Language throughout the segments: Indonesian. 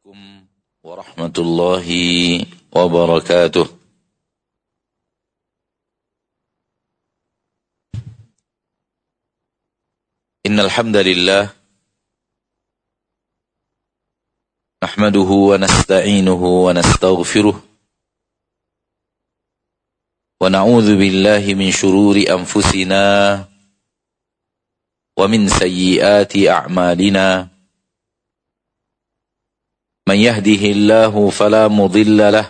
Assalamualaikum warahmatullahi wabarakatuh. Innal hamdalillah nahmaduhu wa nasta'inuhu wa nastaghfiruh wa na'udzu billahi min shururi anfusina wa min sayyiati a'malina. Man yahdihillahu fala mudilla lah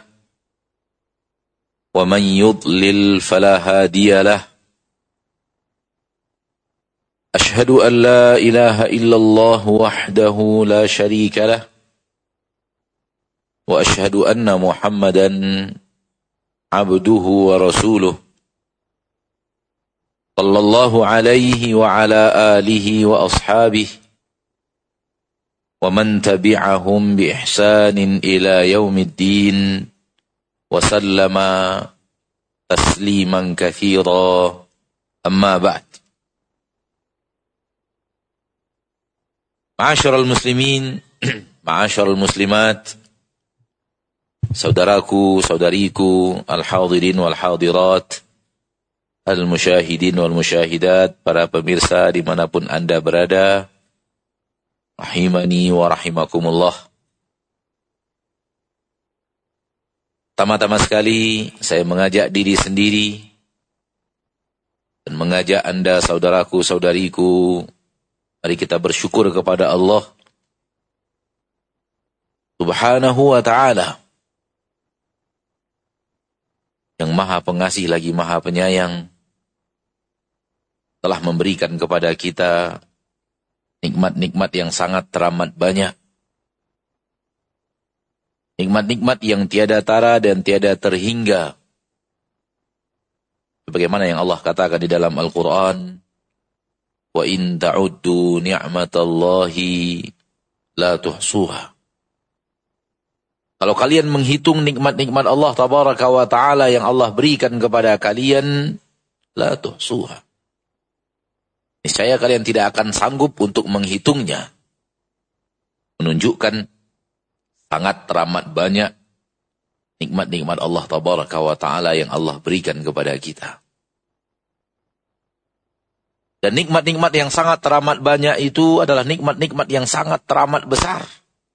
wa man yudlil fala hadiya lah. Ashhadu an la ilaha illallah wahdahu la sharika lah wa ashhadu anna Muhammadan abduhu wa rasuluh sallallahu alaihi wa ala alihi wa ashabihi ومن تبعهم بإحسان إلى يوم الدين وسلم تسليما كثيرا أما بعد. Ma'asyiral muslimin, ma'asyiral muslimat, saudaraku, saudariku, al-hadirin wal hadirat, al-musyahidin wal musyahidat, para pemirsa dimanapun Anda berada, rahimani wa rahimakumullah. Tama-tama sekali saya mengajak diri sendiri dan mengajak Anda saudaraku saudariku, mari kita bersyukur kepada Allah Subhanahu wa ta'ala yang maha pengasih lagi maha penyayang, telah memberikan kepada kita nikmat-nikmat yang sangat teramat banyak. Nikmat-nikmat yang tiada tara dan tiada terhingga. Sebagaimana yang Allah katakan di dalam Al-Quran, wa in ta'uddu ni'matallahi la tuhsuha. Kalau kalian menghitung nikmat-nikmat Allah tabaraka wa ta'ala yang Allah berikan kepada kalian, la tuhsuha, niscaya kalian tidak akan sanggup untuk menghitungnya. Menunjukkan sangat teramat banyak nikmat-nikmat Allah tabaraka wa ta'ala yang Allah berikan kepada kita. Dan nikmat-nikmat yang sangat teramat banyak itu adalah nikmat-nikmat yang sangat teramat besar.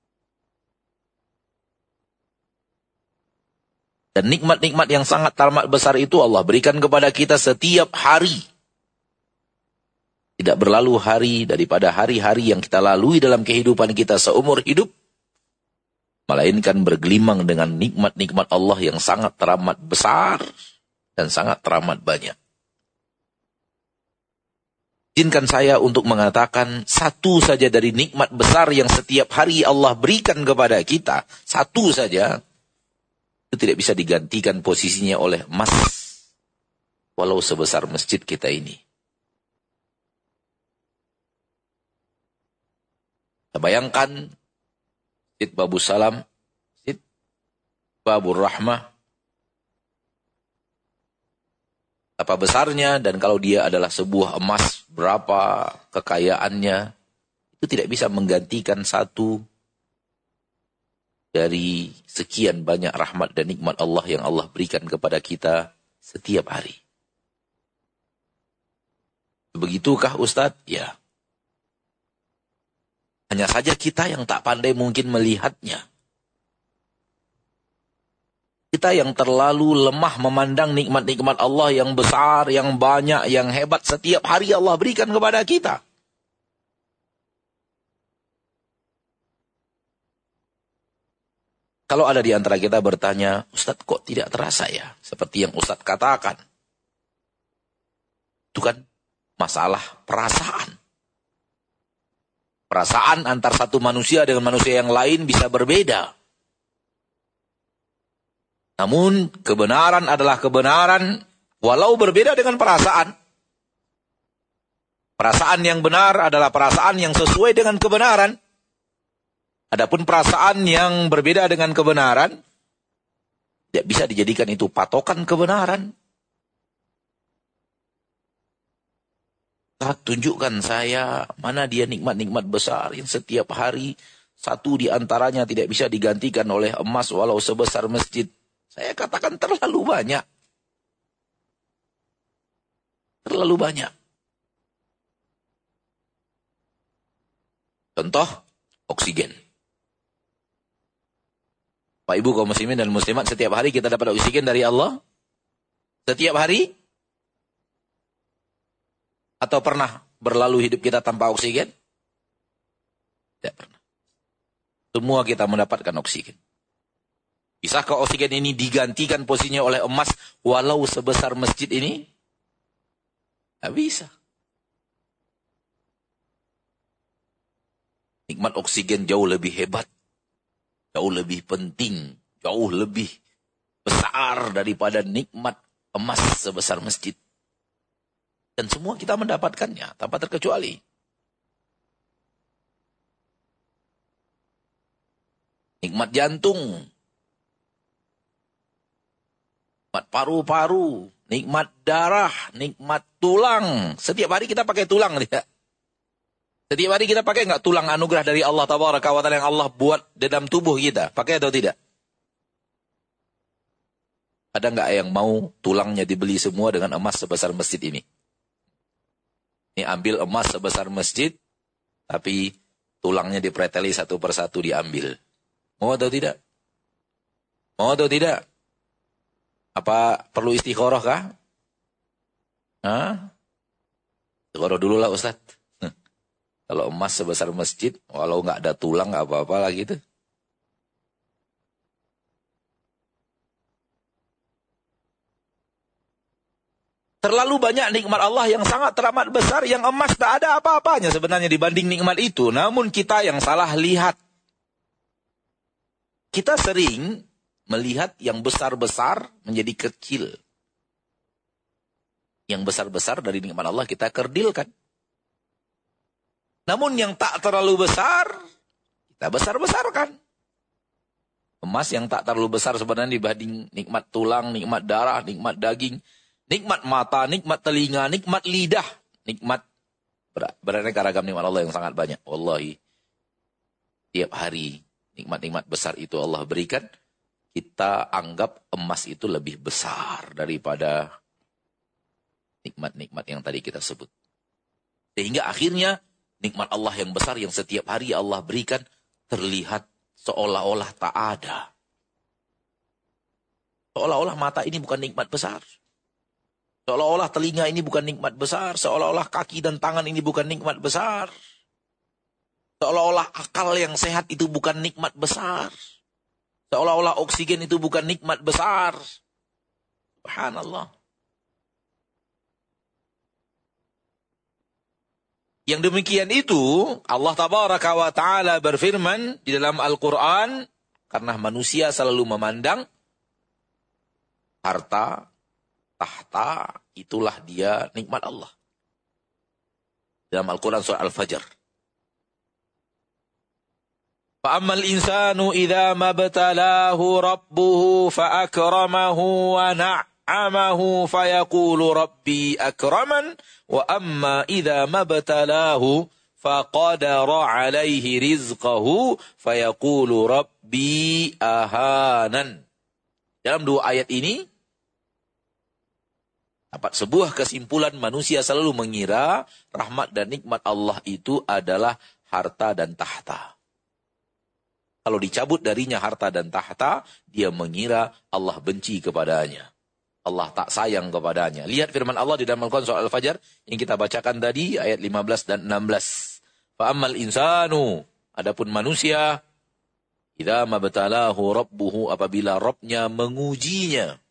Dan nikmat-nikmat yang sangat teramat besar itu Allah berikan kepada kita setiap hari. Tidak berlalu hari daripada hari-hari yang kita lalui dalam kehidupan kita seumur hidup, melainkan bergelimang dengan nikmat-nikmat Allah yang sangat teramat besar dan sangat teramat banyak. Izinkan saya untuk mengatakan satu saja dari nikmat besar yang setiap hari Allah berikan kepada kita, satu saja, itu tidak bisa digantikan posisinya oleh emas, walau sebesar masjid kita ini. Bayangkan Masjid Babus Salam, Masjid Babur Rahmah, apa besarnya, dan kalau dia adalah sebuah emas, berapa kekayaannya, itu tidak bisa menggantikan satu dari sekian banyak rahmat dan nikmat Allah yang Allah berikan kepada kita setiap hari. Begitukah Ustadz? Ya. Hanya saja kita yang tak pandai mungkin melihatnya. Kita yang terlalu lemah memandang nikmat-nikmat Allah yang besar, yang banyak, yang hebat setiap hari Allah berikan kepada kita. Kalau ada di antara kita bertanya, Ustadz kok tidak terasa ya? Seperti yang Ustadz katakan. Itu kan masalah perasaan. Perasaan antar satu manusia dengan manusia yang lain bisa berbeda. Namun kebenaran adalah kebenaran walau berbeda dengan perasaan. Perasaan yang benar adalah perasaan yang sesuai dengan kebenaran. Adapun perasaan yang berbeda dengan kebenaran tidak bisa dijadikan itu patokan kebenaran. Tunjukkan saya mana dia nikmat-nikmat besar yang setiap hari satu di antaranya tidak bisa digantikan oleh emas walau sebesar masjid. Saya katakan terlalu banyak. Terlalu banyak. Contoh, oksigen. Pak Ibu kaum muslimin dan muslimat, setiap hari kita dapat oksigen dari Allah? Setiap hari? Atau pernah berlalu hidup kita tanpa oksigen? Tidak pernah. Semua kita mendapatkan oksigen. Bisakah oksigen ini digantikan posisinya oleh emas walau sebesar masjid ini? Tidak bisa. Nikmat oksigen jauh lebih hebat. Jauh lebih penting. Jauh lebih besar daripada nikmat emas sebesar masjid. Dan semua kita mendapatkannya tanpa terkecuali. Nikmat jantung. Nikmat paru-paru. Nikmat darah. Nikmat tulang. Setiap hari kita pakai tulang tidak? Setiap hari kita pakai enggak tulang anugerah dari Allah Tabaraka wa Ta'ala yang Allah buat dalam tubuh kita? Pakai atau tidak? Ada enggak yang mau tulangnya dibeli semua dengan emas sebesar masjid ini? Ini ambil emas sebesar masjid, tapi tulangnya dipreteli satu persatu diambil. Mau atau tidak? Mau atau tidak? Apa perlu istikharah kah? Hah? Istikharah dulu lah Ustaz. Kalau emas sebesar masjid, walau nggak ada tulang, nggak apa-apa lah gitu. Terlalu banyak nikmat Allah yang sangat teramat besar, yang emas tak ada apa-apanya sebenarnya dibanding nikmat itu. Namun kita yang salah lihat. Kita sering melihat yang besar-besar menjadi kecil. Yang besar-besar dari nikmat Allah kita kerdilkan. Namun yang tak terlalu besar, kita besar-besarkan. Emas yang tak terlalu besar sebenarnya dibanding nikmat tulang, nikmat darah, nikmat daging, nikmat mata, nikmat telinga, nikmat lidah, nikmat beraneka ragam nikmat Allah yang sangat banyak. Wallahi, tiap hari nikmat-nikmat besar itu Allah berikan, kita anggap emas itu lebih besar daripada nikmat-nikmat yang tadi kita sebut. Sehingga akhirnya nikmat Allah yang besar yang setiap hari Allah berikan terlihat seolah-olah tak ada. Seolah-olah mata ini bukan nikmat besar. Seolah-olah telinga ini bukan nikmat besar. Seolah-olah kaki dan tangan ini bukan nikmat besar. Seolah-olah akal yang sehat itu bukan nikmat besar. Seolah-olah oksigen itu bukan nikmat besar. Subhanallah. Yang demikian itu, Allah Tabaraka wa Ta'ala berfirman di dalam Al-Quran, karena manusia selalu memandang harta, tahta, itulah dia nikmat Allah. Dalam Al-Quran surah Al-Fajr. فَأَمَّا الْإِنسَانُ إِذَا مَبْتَلَاهُ رَبُّهُ فَأَكْرَمَهُ وَنَعَّمَهُ فَيَقُولُ رَبِّي أَكْرَمَنْ وَأَمَّا إِذَا مَبْتَلَاهُ فَقَدَرَ عَلَيْهِ رِزْقَهُ فَيَقُولُ رَبِّي أَهَانَنْ. Dalam dua ayat ini dapat sebuah kesimpulan, manusia selalu mengira rahmat dan nikmat Allah itu adalah harta dan tahta. Kalau dicabut darinya harta dan tahta, dia mengira Allah benci kepadanya. Allah tak sayang kepadanya. Lihat firman Allah di dalam Al-Quran surah Al-Fajr yang kita bacakan tadi, ayat 15 dan 16. Fa'ammal insanu, adapun manusia, idza mabtalahu rabbuhu, apabila Rabbnya mengujinya.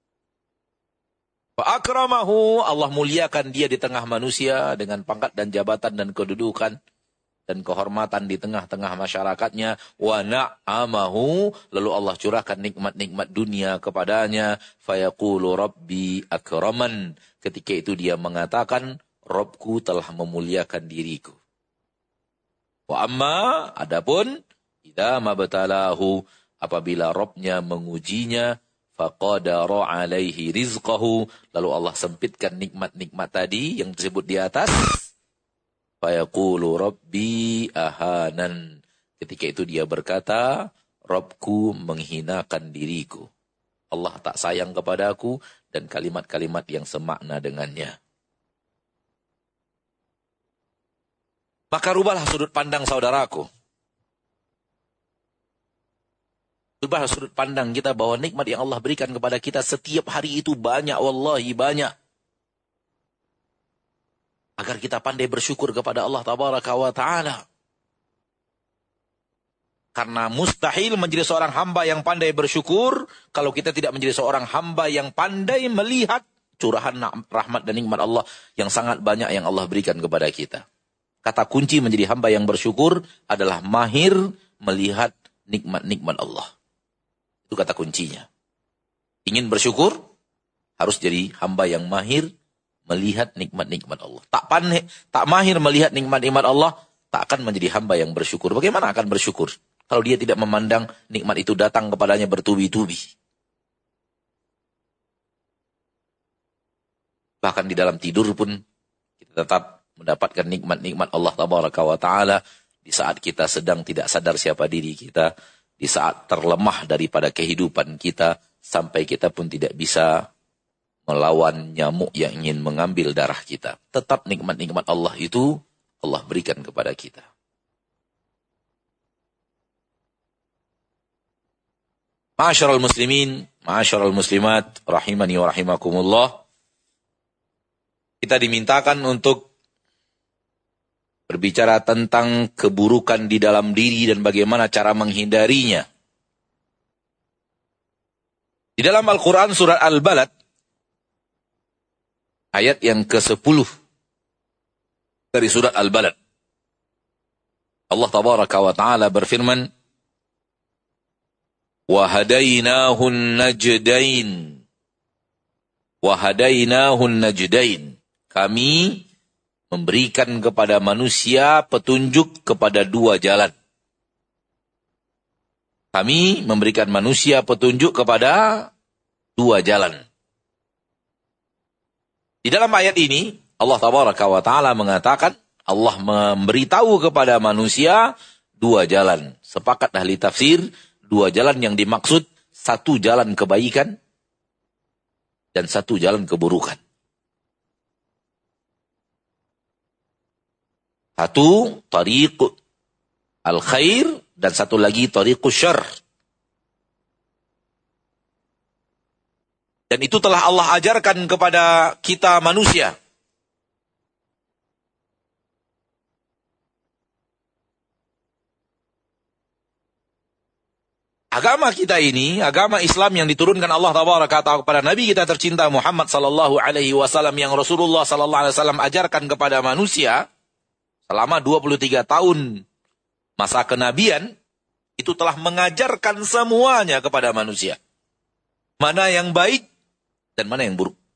Fa'akramahu, Allah muliakan dia di tengah manusia dengan pangkat dan jabatan dan kedudukan dan kehormatan di tengah-tengah masyarakatnya. Wa na'amahu, lalu Allah curahkan nikmat-nikmat dunia kepadanya. Fayaqulu rabbi akraman, ketika itu dia mengatakan, Rabbku telah memuliakan diriku. Wa amma, adapun idza mabtalahu, apabila Rabbnya mengujinya, faqadara alaihi rizqahu, lalu Allah sempitkan nikmat-nikmat tadi yang disebut di atas. Fayaqulu rabbi ahanan, Ketika itu dia berkata, Robku menghinakan diriku. Allah tak sayang kepadaku dan kalimat-kalimat yang semakna dengannya. Maka rubahlah sudut pandang saudaraku. Rubahlah sudut pandang kita bahwa nikmat yang Allah berikan kepada kita setiap hari itu banyak, wallahi banyak. Agar kita pandai bersyukur kepada Allah Tabaraka wa Ta'ala. Karena mustahil menjadi seorang hamba yang pandai bersyukur kalau kita tidak menjadi seorang hamba yang pandai melihat curahan rahmat dan nikmat Allah yang sangat banyak yang Allah berikan kepada kita. Kata kunci menjadi hamba yang bersyukur adalah mahir melihat nikmat-nikmat Allah. Itu kata kuncinya. Ingin bersyukur harus jadi hamba yang mahir melihat nikmat-nikmat Allah. Tak mahir melihat nikmat-nikmat Allah, tak akan menjadi hamba yang bersyukur. Bagaimana akan bersyukur kalau dia tidak memandang nikmat itu datang kepadanya bertubi-tubi? Bahkan di dalam tidur pun kita tetap mendapatkan nikmat-nikmat Allah Tabaraka wa Ta'ala di saat kita sedang tidak sadar siapa diri kita, di saat terlemah daripada kehidupan kita, sampai kita pun tidak bisa melawan nyamuk yang ingin mengambil darah kita. Tetap nikmat-nikmat Allah itu Allah berikan kepada kita. Ma'asyiral muslimin, ma'asyiral muslimat, rahimani wa rahimakumullah. Kita dimintakan untuk berbicara tentang keburukan di dalam diri dan bagaimana cara menghindarinya. Di dalam Al-Quran surat Al-Balad, ayat yang ke-10 dari surat Al-Balad, Allah Tabaraka wa Ta'ala berfirman, وَهَدَيْنَاهُ النَّجْدَيْنِ وَهَدَيْنَاهُ النَّجْدَيْنِ. Kami memberikan kepada manusia petunjuk kepada dua jalan. Kami memberikan manusia petunjuk kepada dua jalan. Di dalam ayat ini, Allah Tabaraka wa Ta'ala mengatakan, Allah memberitahu kepada manusia dua jalan. Sepakat ahli tafsir, dua jalan yang dimaksud, satu jalan kebaikan dan satu jalan keburukan. Satu, tariq al-khair, dan satu lagi tariqus syarr. Dan itu telah Allah ajarkan kepada kita manusia. Agama kita ini, agama Islam yang diturunkan Allah Tabaraka Ta'ala kepada Nabi kita tercinta Muhammad sallallahu alaihi wasallam, yang Rasulullah sallallahu alaihi wasallam ajarkan kepada manusia selama 23 tahun masa kenabian, itu telah mengajarkan semuanya kepada manusia. Mana yang baik dan mana yang buruk.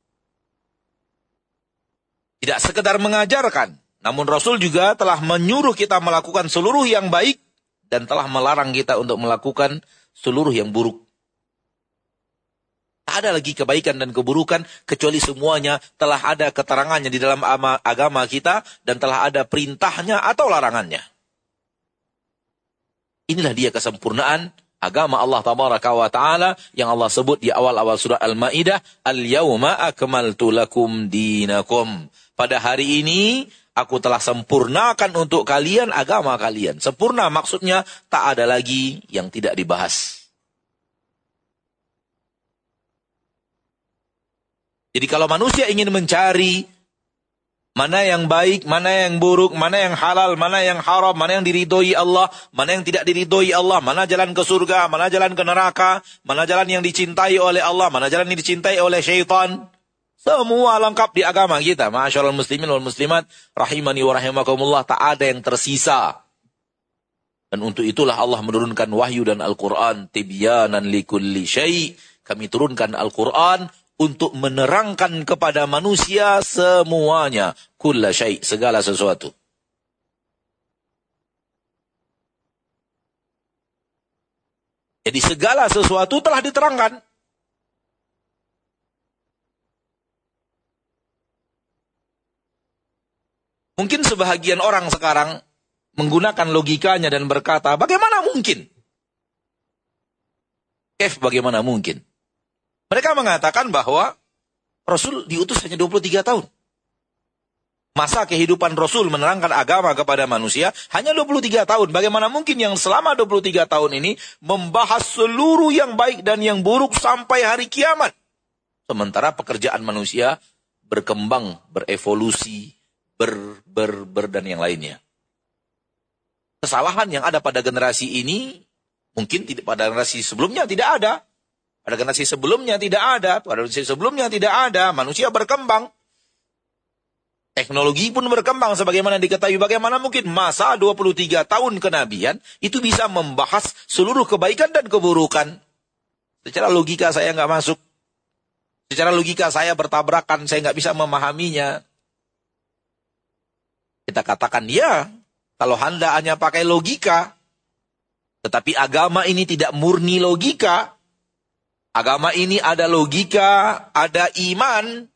Tidak sekedar mengajarkan, namun Rasul juga telah menyuruh kita melakukan seluruh yang baik dan telah melarang kita untuk melakukan seluruh yang buruk. Tak ada lagi kebaikan dan keburukan, kecuali semuanya telah ada keterangannya di dalam agama kita dan telah ada perintahnya atau larangannya. Inilah dia kesempurnaan agama Allah Tabaraka wa Ta'ala yang Allah sebut di awal-awal surah Al-Ma'idah, Al-yawma akmaltu lakum dinakum. Pada hari ini aku telah sempurnakan untuk kalian agama kalian. Sempurna maksudnya tak ada lagi yang tidak dibahas. Jadi kalau manusia ingin mencari mana yang baik, mana yang buruk, mana yang halal, mana yang haram, mana yang diridhoi Allah, mana yang tidak diridhoi Allah, mana jalan ke surga, mana jalan ke neraka, mana jalan yang dicintai oleh Allah, mana jalan yang dicintai oleh syaitan. Semua lengkap di agama kita. Ma'asyiral muslimin wal muslimat, rahimani wa rahimakumullah, tak ada yang tersisa. Dan untuk itulah Allah menurunkan wahyu dan Al-Quran, tibyanan likulli syai'. Kami turunkan Al-Quran untuk menerangkan kepada manusia semuanya. Kulla syai', segala sesuatu. Jadi segala sesuatu telah diterangkan. Mungkin sebahagian orang sekarang menggunakan logikanya dan berkata, bagaimana mungkin? Bagaimana mungkin? Mereka mengatakan bahwa Rasul diutus hanya 23 tahun. Masa kehidupan Rasul menerangkan agama kepada manusia hanya 23 tahun. Bagaimana mungkin yang selama 23 tahun ini membahas seluruh yang baik dan yang buruk sampai hari kiamat. Sementara pekerjaan manusia berkembang, berevolusi, dan yang lainnya. Kesalahan yang ada pada generasi ini, mungkin tidak pada generasi sebelumnya tidak ada. Pada generasi sebelumnya tidak ada. Pada generasi sebelumnya tidak ada. Manusia berkembang. Teknologi pun berkembang sebagaimana diketahui. Bagaimana mungkin masa 23 tahun kenabian itu bisa membahas seluruh kebaikan dan keburukan. Secara logika saya nggak masuk. Secara logika saya bertabrakan. Saya nggak bisa memahaminya. Kita katakan ya, kalau Anda hanya pakai logika, tetapi agama ini tidak murni logika. Agama ini ada logika, ada iman.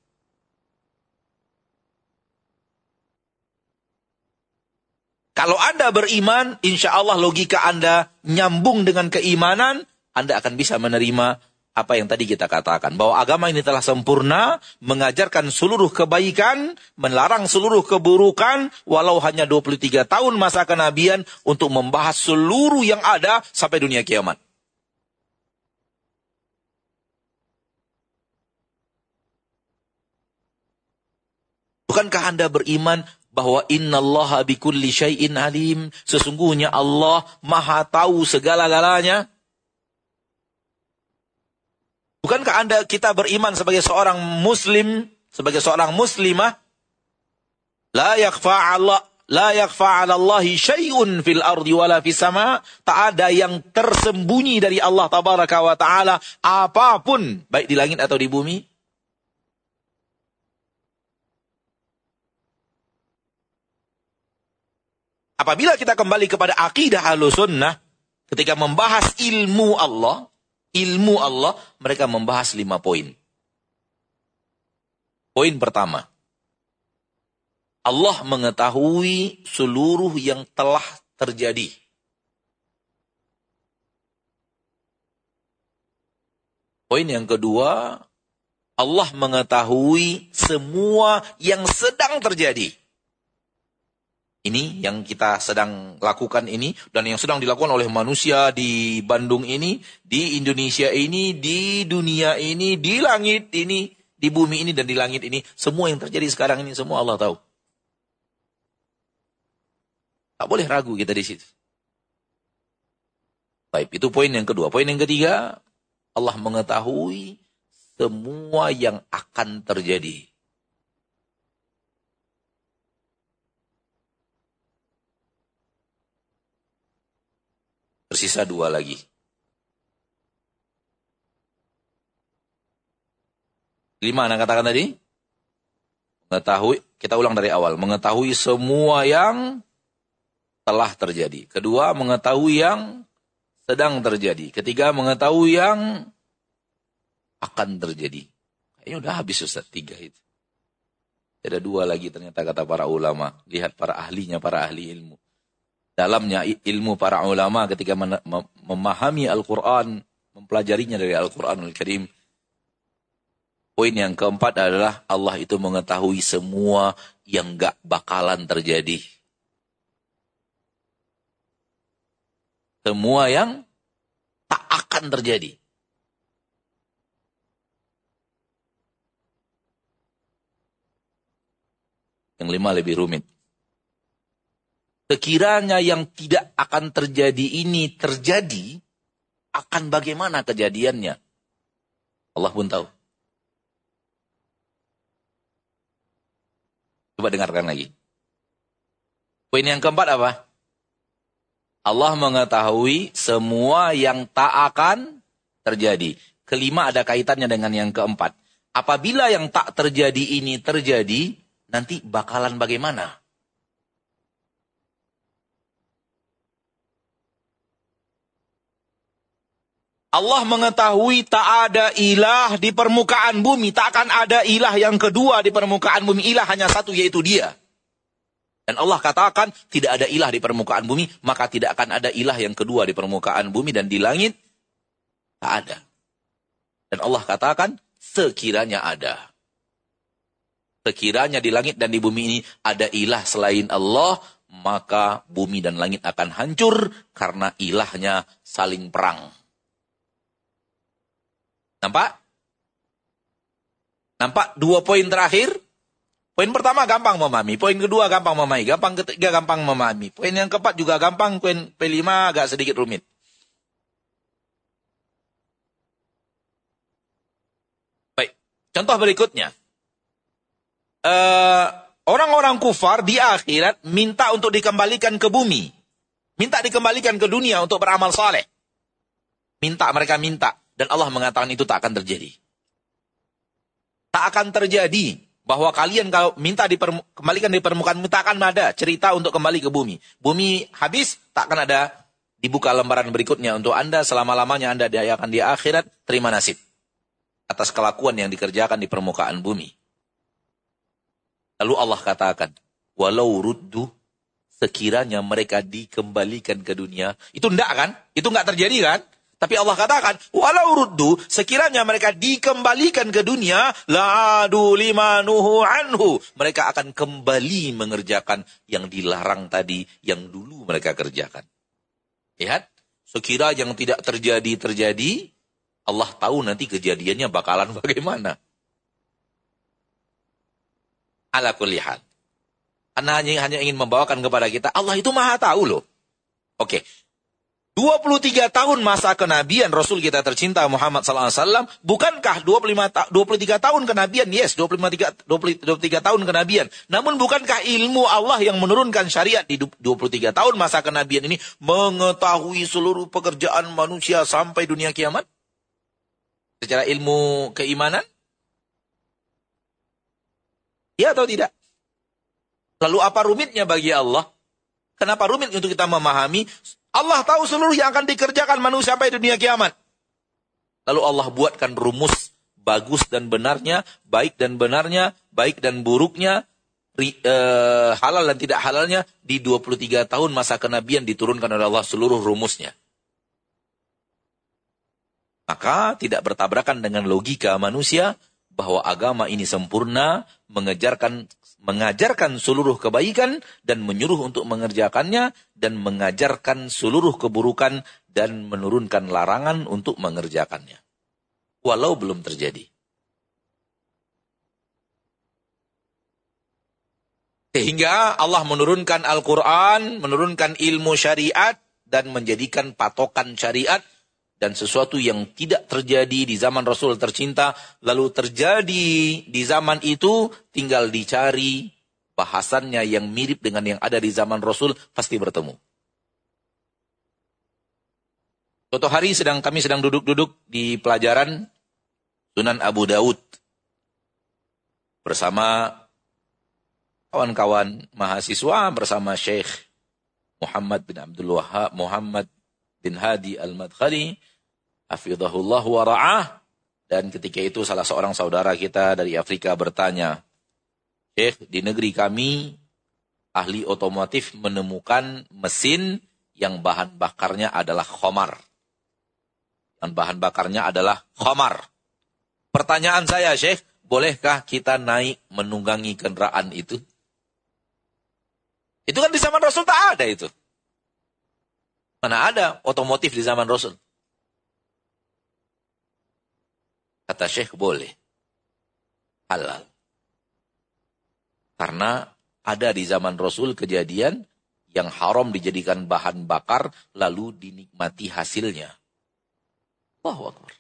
Kalau Anda beriman, insya Allah logika Anda nyambung dengan keimanan, Anda akan bisa menerima apa yang tadi kita katakan. Bahwa agama ini telah sempurna, mengajarkan seluruh kebaikan, melarang seluruh keburukan, walau hanya 23 tahun masa kenabian untuk membahas seluruh yang ada sampai dunia kiamat. Bukankah Anda beriman bahwa innallaha bikulli syai'in alim? Sesungguhnya Allah maha tahu segala-galanya. Bukankah kita beriman sebagai seorang muslim, sebagai seorang muslimah? La yakhfa 'ala Allahi syai'un fil ardi wala fis sama'. Tak ada yang tersembunyi dari Allah tabaraka wa taala apapun, baik di langit atau di bumi. Apabila kita kembali kepada akidah Ahlussunnah, ketika membahas ilmu Allah, mereka membahas 5 poin. Poin pertama, Allah mengetahui seluruh yang telah terjadi. Poin yang kedua, Allah mengetahui semua yang sedang terjadi. Ini yang kita sedang lakukan ini, dan yang sedang dilakukan oleh manusia di Bandung ini, di Indonesia ini, di dunia ini, di langit ini, di bumi ini dan di langit ini. Semua yang terjadi sekarang ini, semua Allah tahu. Tak boleh ragu kita di situ. Baik, itu poin yang kedua. Poin yang ketiga, Allah mengetahui semua yang akan terjadi. Tersisa 2 lagi. 5 anak katakan tadi. Mengetahui, kita ulang dari awal. Mengetahui semua yang telah terjadi. Kedua, mengetahui yang sedang terjadi. Ketiga, mengetahui yang akan terjadi. Kayaknya udah habis Ustaz 3 itu. Ada 2 lagi ternyata kata para ulama. Lihat para ahlinya, para ahli ilmu. Dalamnya ilmu para ulama ketika memahami Al-Quran, mempelajarinya dari Al-Quranul Karim. Poin yang keempat adalah Allah itu mengetahui semua yang gak bakalan terjadi. Semua yang tak akan terjadi. Yang 5 lebih rumit. Sekiranya yang tidak akan terjadi ini terjadi, akan bagaimana kejadiannya? Allah pun tahu. Coba dengarkan lagi. Poin yang keempat apa? Allah mengetahui semua yang tak akan terjadi. Kelima ada kaitannya dengan yang keempat. Apabila yang tak terjadi ini terjadi, nanti bakalan bagaimana? Allah mengetahui tak ada ilah di permukaan bumi. Tak akan ada ilah yang kedua di permukaan bumi. Ilah hanya satu, yaitu Dia. Dan Dan Allah katakan tidak ada ilah di permukaan bumi, maka tidak akan ada ilah yang kedua di permukaan bumi dan di langit. Tak ada. Dan Allah katakan sekiranya ada. Sekiranya di langit dan di bumi ini ada ilah selain Allah, maka bumi dan langit akan hancur karena ilahnya saling perang. Nampak? Nampak 2 poin terakhir? Poin pertama gampang memahami, poin kedua gampang memahami, gampang ketiga gampang memahami. Poin yang keempat juga gampang, poin P5 agak sedikit rumit. Baik, contoh berikutnya. Orang-orang kufar di akhirat minta untuk dikembalikan ke bumi. Minta dikembalikan ke dunia untuk beramal saleh. Mereka minta. Dan Allah mengatakan itu tak akan terjadi. Tak akan terjadi. Bahwa kalian kalau minta dikembalikan di permukaan bumi, tak akan ada cerita untuk kembali ke bumi. Bumi habis, tak akan ada dibuka lembaran berikutnya untuk Anda. Selama-lamanya Anda akan di akhirat, terima nasib. Atas kelakuan yang dikerjakan di permukaan bumi. Lalu Allah katakan, walau ruddu, sekiranya mereka dikembalikan ke dunia. Itu enggak kan? Itu enggak terjadi kan? Tapi Allah katakan, walau ruddu, sekiranya mereka dikembalikan ke dunia, la'adu limanuhu anhu. Mereka akan kembali mengerjakan yang dilarang tadi, yang dulu mereka kerjakan. Lihat, sekira yang tidak terjadi, Allah tahu nanti kejadiannya bakalan bagaimana. Ala kulli hal. Karena hanya ingin membawakan kepada kita, Allah itu maha tahu loh. Oke. 23 tahun masa kenabian Rasul kita tercinta Muhammad SAW. Bukankah 23 tahun kenabian? Yes, 23 tahun kenabian. Namun bukankah ilmu Allah yang menurunkan syariat di 23 tahun masa kenabian ini mengetahui seluruh pekerjaan manusia sampai dunia kiamat? Secara ilmu keimanan? Ya atau tidak? Lalu apa rumitnya bagi Allah? Kenapa rumit untuk kita memahami? Allah tahu seluruh yang akan dikerjakan manusia sampai dunia kiamat. Lalu Allah buatkan rumus bagus dan benarnya, baik dan benarnya, baik dan buruknya, halal dan tidak halalnya. Di 23 tahun masa kenabian diturunkan oleh Allah seluruh rumusnya. Maka tidak bertabrakan dengan logika manusia bahwa agama ini sempurna, mengajarkan seluruh kebaikan dan menyuruh untuk mengerjakannya, dan mengajarkan seluruh keburukan dan menurunkan larangan untuk mengerjakannya. Walau belum terjadi. Sehingga Allah menurunkan Al-Quran, menurunkan ilmu syariat, dan menjadikan patokan syariat. Dan sesuatu yang tidak terjadi di zaman Rasul tercinta, lalu terjadi di zaman itu, tinggal dicari bahasannya yang mirip dengan yang ada di zaman Rasul, pasti bertemu. Suatu hari kami sedang duduk-duduk di pelajaran Sunan Abu Daud bersama kawan-kawan mahasiswa, bersama Syekh Muhammad bin Abdul Wahab, Muhammad bin Hadi Al-Madkhali, hafizahullah wa ra'ah. Dan ketika itu salah seorang saudara kita dari Afrika bertanya, Syekh, di negeri kami ahli otomotif menemukan mesin yang bahan bakarnya adalah khamar. Dan bahan bakarnya adalah khamar. Pertanyaan saya, Syekh, bolehkah kita naik menunggangi kendaraan itu? Itu kan di zaman Rasul tak ada itu. Mana ada otomotif di zaman Rasul? Kata Syekh, boleh. Halal. Karena ada di zaman Rasul kejadian yang haram dijadikan bahan bakar lalu dinikmati hasilnya. Allahu Akbar.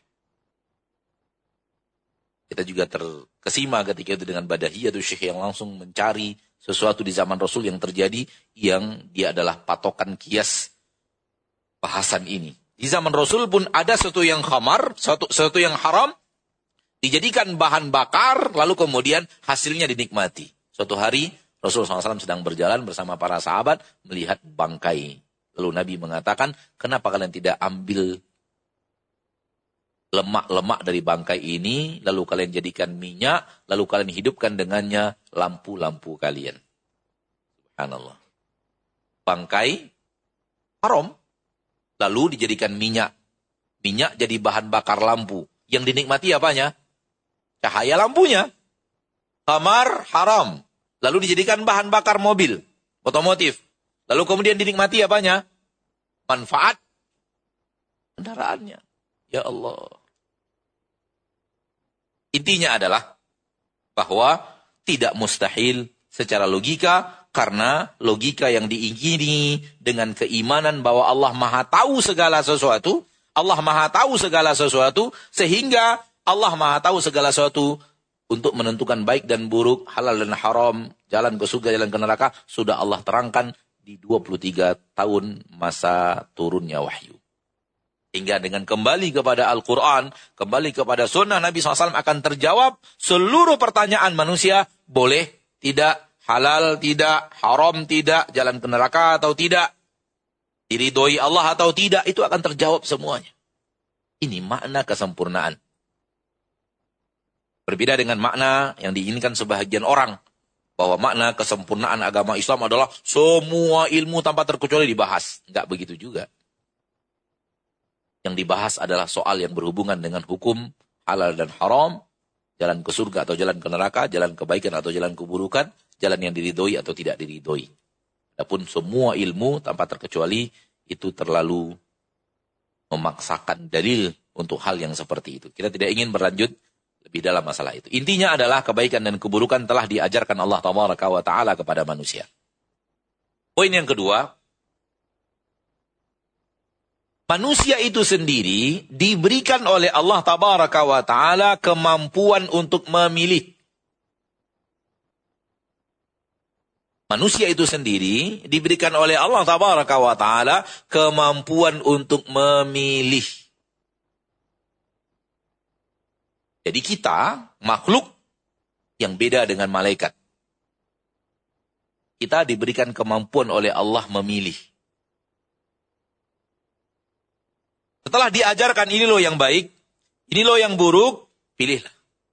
Kita juga terkesima ketika itu dengan badahiyah Syekh yang langsung mencari sesuatu di zaman Rasul yang terjadi yang dia adalah patokan kias bahasan ini. Di zaman Rasul pun ada sesuatu yang khamar, sesuatu yang haram, dijadikan bahan bakar, lalu kemudian hasilnya dinikmati. Suatu hari Rasulullah SAW sedang berjalan bersama para sahabat, melihat bangkai. Lalu Nabi mengatakan, kenapa kalian tidak ambil lemak-lemak dari bangkai ini, lalu kalian jadikan minyak, lalu kalian hidupkan dengannya lampu-lampu kalian. Subhanallah. Bangkai haram. Lalu dijadikan minyak. Minyak jadi bahan bakar lampu. Yang dinikmati apanya? Cahaya lampunya. Khamar haram. Lalu dijadikan bahan bakar mobil. Otomotif. Lalu kemudian dinikmati apanya? Manfaat kendaraannya. Ya Allah. Intinya adalah bahwa tidak mustahil secara logika, karena logika yang diingini dengan keimanan bahwa Allah Maha tahu segala sesuatu, Allah Maha tahu segala sesuatu, sehingga Allah Maha tahu segala sesuatu untuk menentukan baik dan buruk, halal dan haram, jalan ke surga, jalan ke neraka, sudah Allah terangkan di 23 tahun masa turunnya wahyu. Hingga dengan kembali kepada Al-Quran, kembali kepada sunnah Nabi SAW akan terjawab seluruh pertanyaan manusia, boleh, tidak, halal, tidak, haram, tidak, jalan ke neraka atau tidak, diridhoi Allah atau tidak, itu akan terjawab semuanya. Ini makna kesempurnaan. Berbeda dengan makna yang diinginkan sebahagian orang, bahwa makna kesempurnaan agama Islam adalah semua ilmu tanpa terkecuali dibahas. Enggak begitu juga. Yang dibahas adalah soal yang berhubungan dengan hukum halal dan haram, jalan ke surga atau jalan ke neraka, jalan kebaikan atau jalan keburukan, jalan yang diridhoi atau tidak diridhoi. Adapun semua ilmu tanpa terkecuali itu terlalu memaksakan dalil untuk hal yang seperti itu. Kita tidak ingin berlanjut lebih dalam masalah itu. Intinya adalah kebaikan dan keburukan telah diajarkan Allah Tabaraka wa Ta'ala kepada manusia. Poin yang kedua, manusia itu sendiri diberikan oleh Allah Tabaraka wa Ta'ala kemampuan untuk memilih. Manusia itu sendiri diberikan oleh Allah Tabaraka wa Ta'ala kemampuan untuk memilih. Jadi kita makhluk yang beda dengan malaikat. Kita diberikan kemampuan oleh Allah memilih. Setelah diajarkan ini loh yang baik, ini loh yang buruk, pilihlah.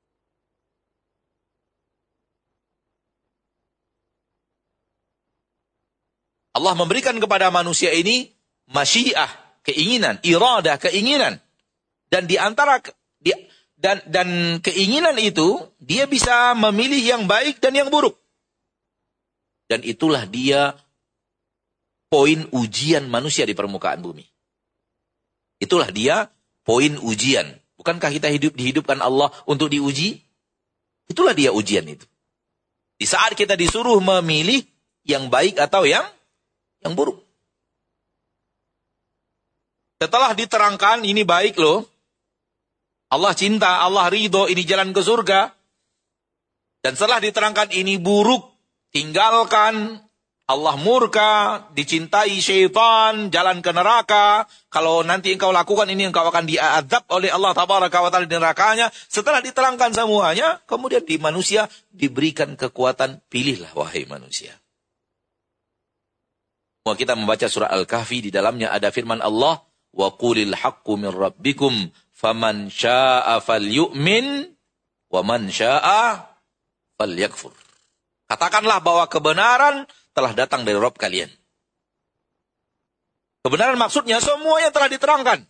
Allah memberikan kepada manusia ini masyiah, keinginan, iradah, keinginan. Dan di antara dan keinginan itu, dia bisa memilih yang baik dan yang buruk. Dan itulah dia poin ujian manusia di permukaan bumi. Itulah dia poin ujian. Bukankah kita dihidupkan Allah untuk diuji? Itulah dia ujian itu. Di saat kita disuruh memilih yang baik atau yang buruk. Setelah diterangkan ini baik loh, Allah cinta, Allah ridho, ini jalan ke surga. Dan setelah diterangkan ini buruk, tinggalkan, Allah murka, dicintai syaitan, jalan ke neraka. Kalau nanti engkau lakukan ini, engkau akan diazab oleh Allah Tabaraka wa Ta'ala di nerakanya. Setelah diterangkan semuanya, kemudian di manusia diberikan kekuatan, pilihlah wahai manusia. Kita membaca surah Al-Kahfi, di dalamnya ada firman Allah, wa qulil haqqu min rabbikum faman syaa'a falyu'min wa man syaa'a falyakfur. Katakanlah bahwa kebenaran telah datang dari Rabb kalian. Kebenaran maksudnya semuanya telah diterangkan.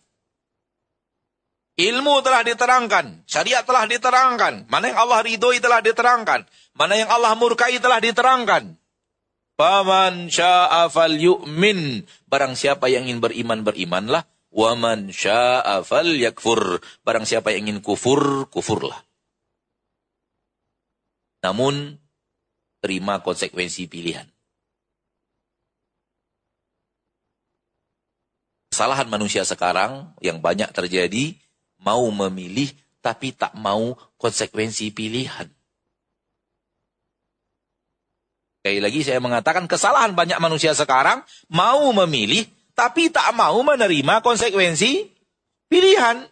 Ilmu telah diterangkan, syariat telah diterangkan, mana yang Allah ridhoi telah diterangkan, mana yang Allah murkai telah diterangkan. Faman syaa'a falyu'min, barang siapa yang ingin beriman, berimanlah. Wa man syaa'a falyakfur, barang siapa yang ingin kufur, kufurlah. Namun terima konsekuensi pilihan. Kesalahan manusia sekarang yang banyak terjadi, mau memilih tapi tak mau konsekuensi pilihan. Sekali lagi saya mengatakan kesalahan banyak manusia sekarang, mau memilih tapi tak mau menerima konsekuensi pilihan.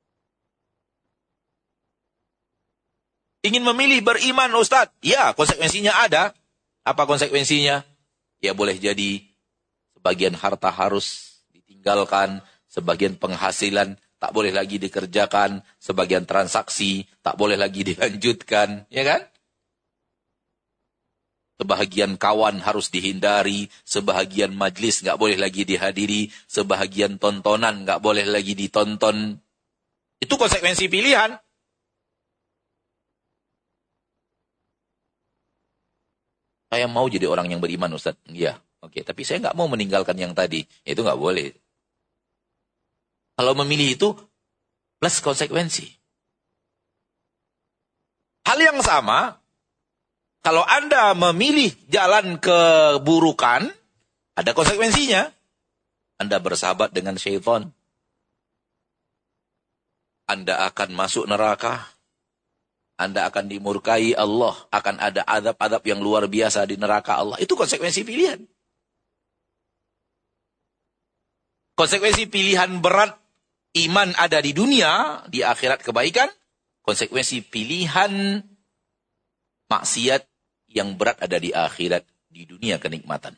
Ingin memilih beriman, Ustadz. Ya, konsekuensinya ada. Apa konsekuensinya? Ya boleh jadi sebagian harta harus ditinggalkan, sebagian penghasilan tak boleh lagi dikerjakan, sebagian transaksi tak boleh lagi dilanjutkan, ya kan? Sebahagian kawan harus dihindari, sebahagian majlis nggak boleh lagi dihadiri, sebahagian tontonan nggak boleh lagi ditonton. Itu konsekuensi pilihan. Saya mau jadi orang yang beriman, Ustaz. Iya, oke. Tapi saya nggak mau meninggalkan yang tadi. Itu nggak boleh. Kalau memilih itu, plus konsekuensi. Hal yang sama, kalau Anda memilih jalan keburukan, ada konsekuensinya. Anda bersahabat dengan syaitan. Anda akan masuk neraka. Anda akan dimurkai Allah. Akan ada azab-azab yang luar biasa di neraka Allah. Itu konsekuensi pilihan. Konsekuensi pilihan berat, iman ada di dunia, di akhirat kebaikan. Konsekuensi pilihan maksiat yang berat ada di akhirat, di dunia kenikmatan.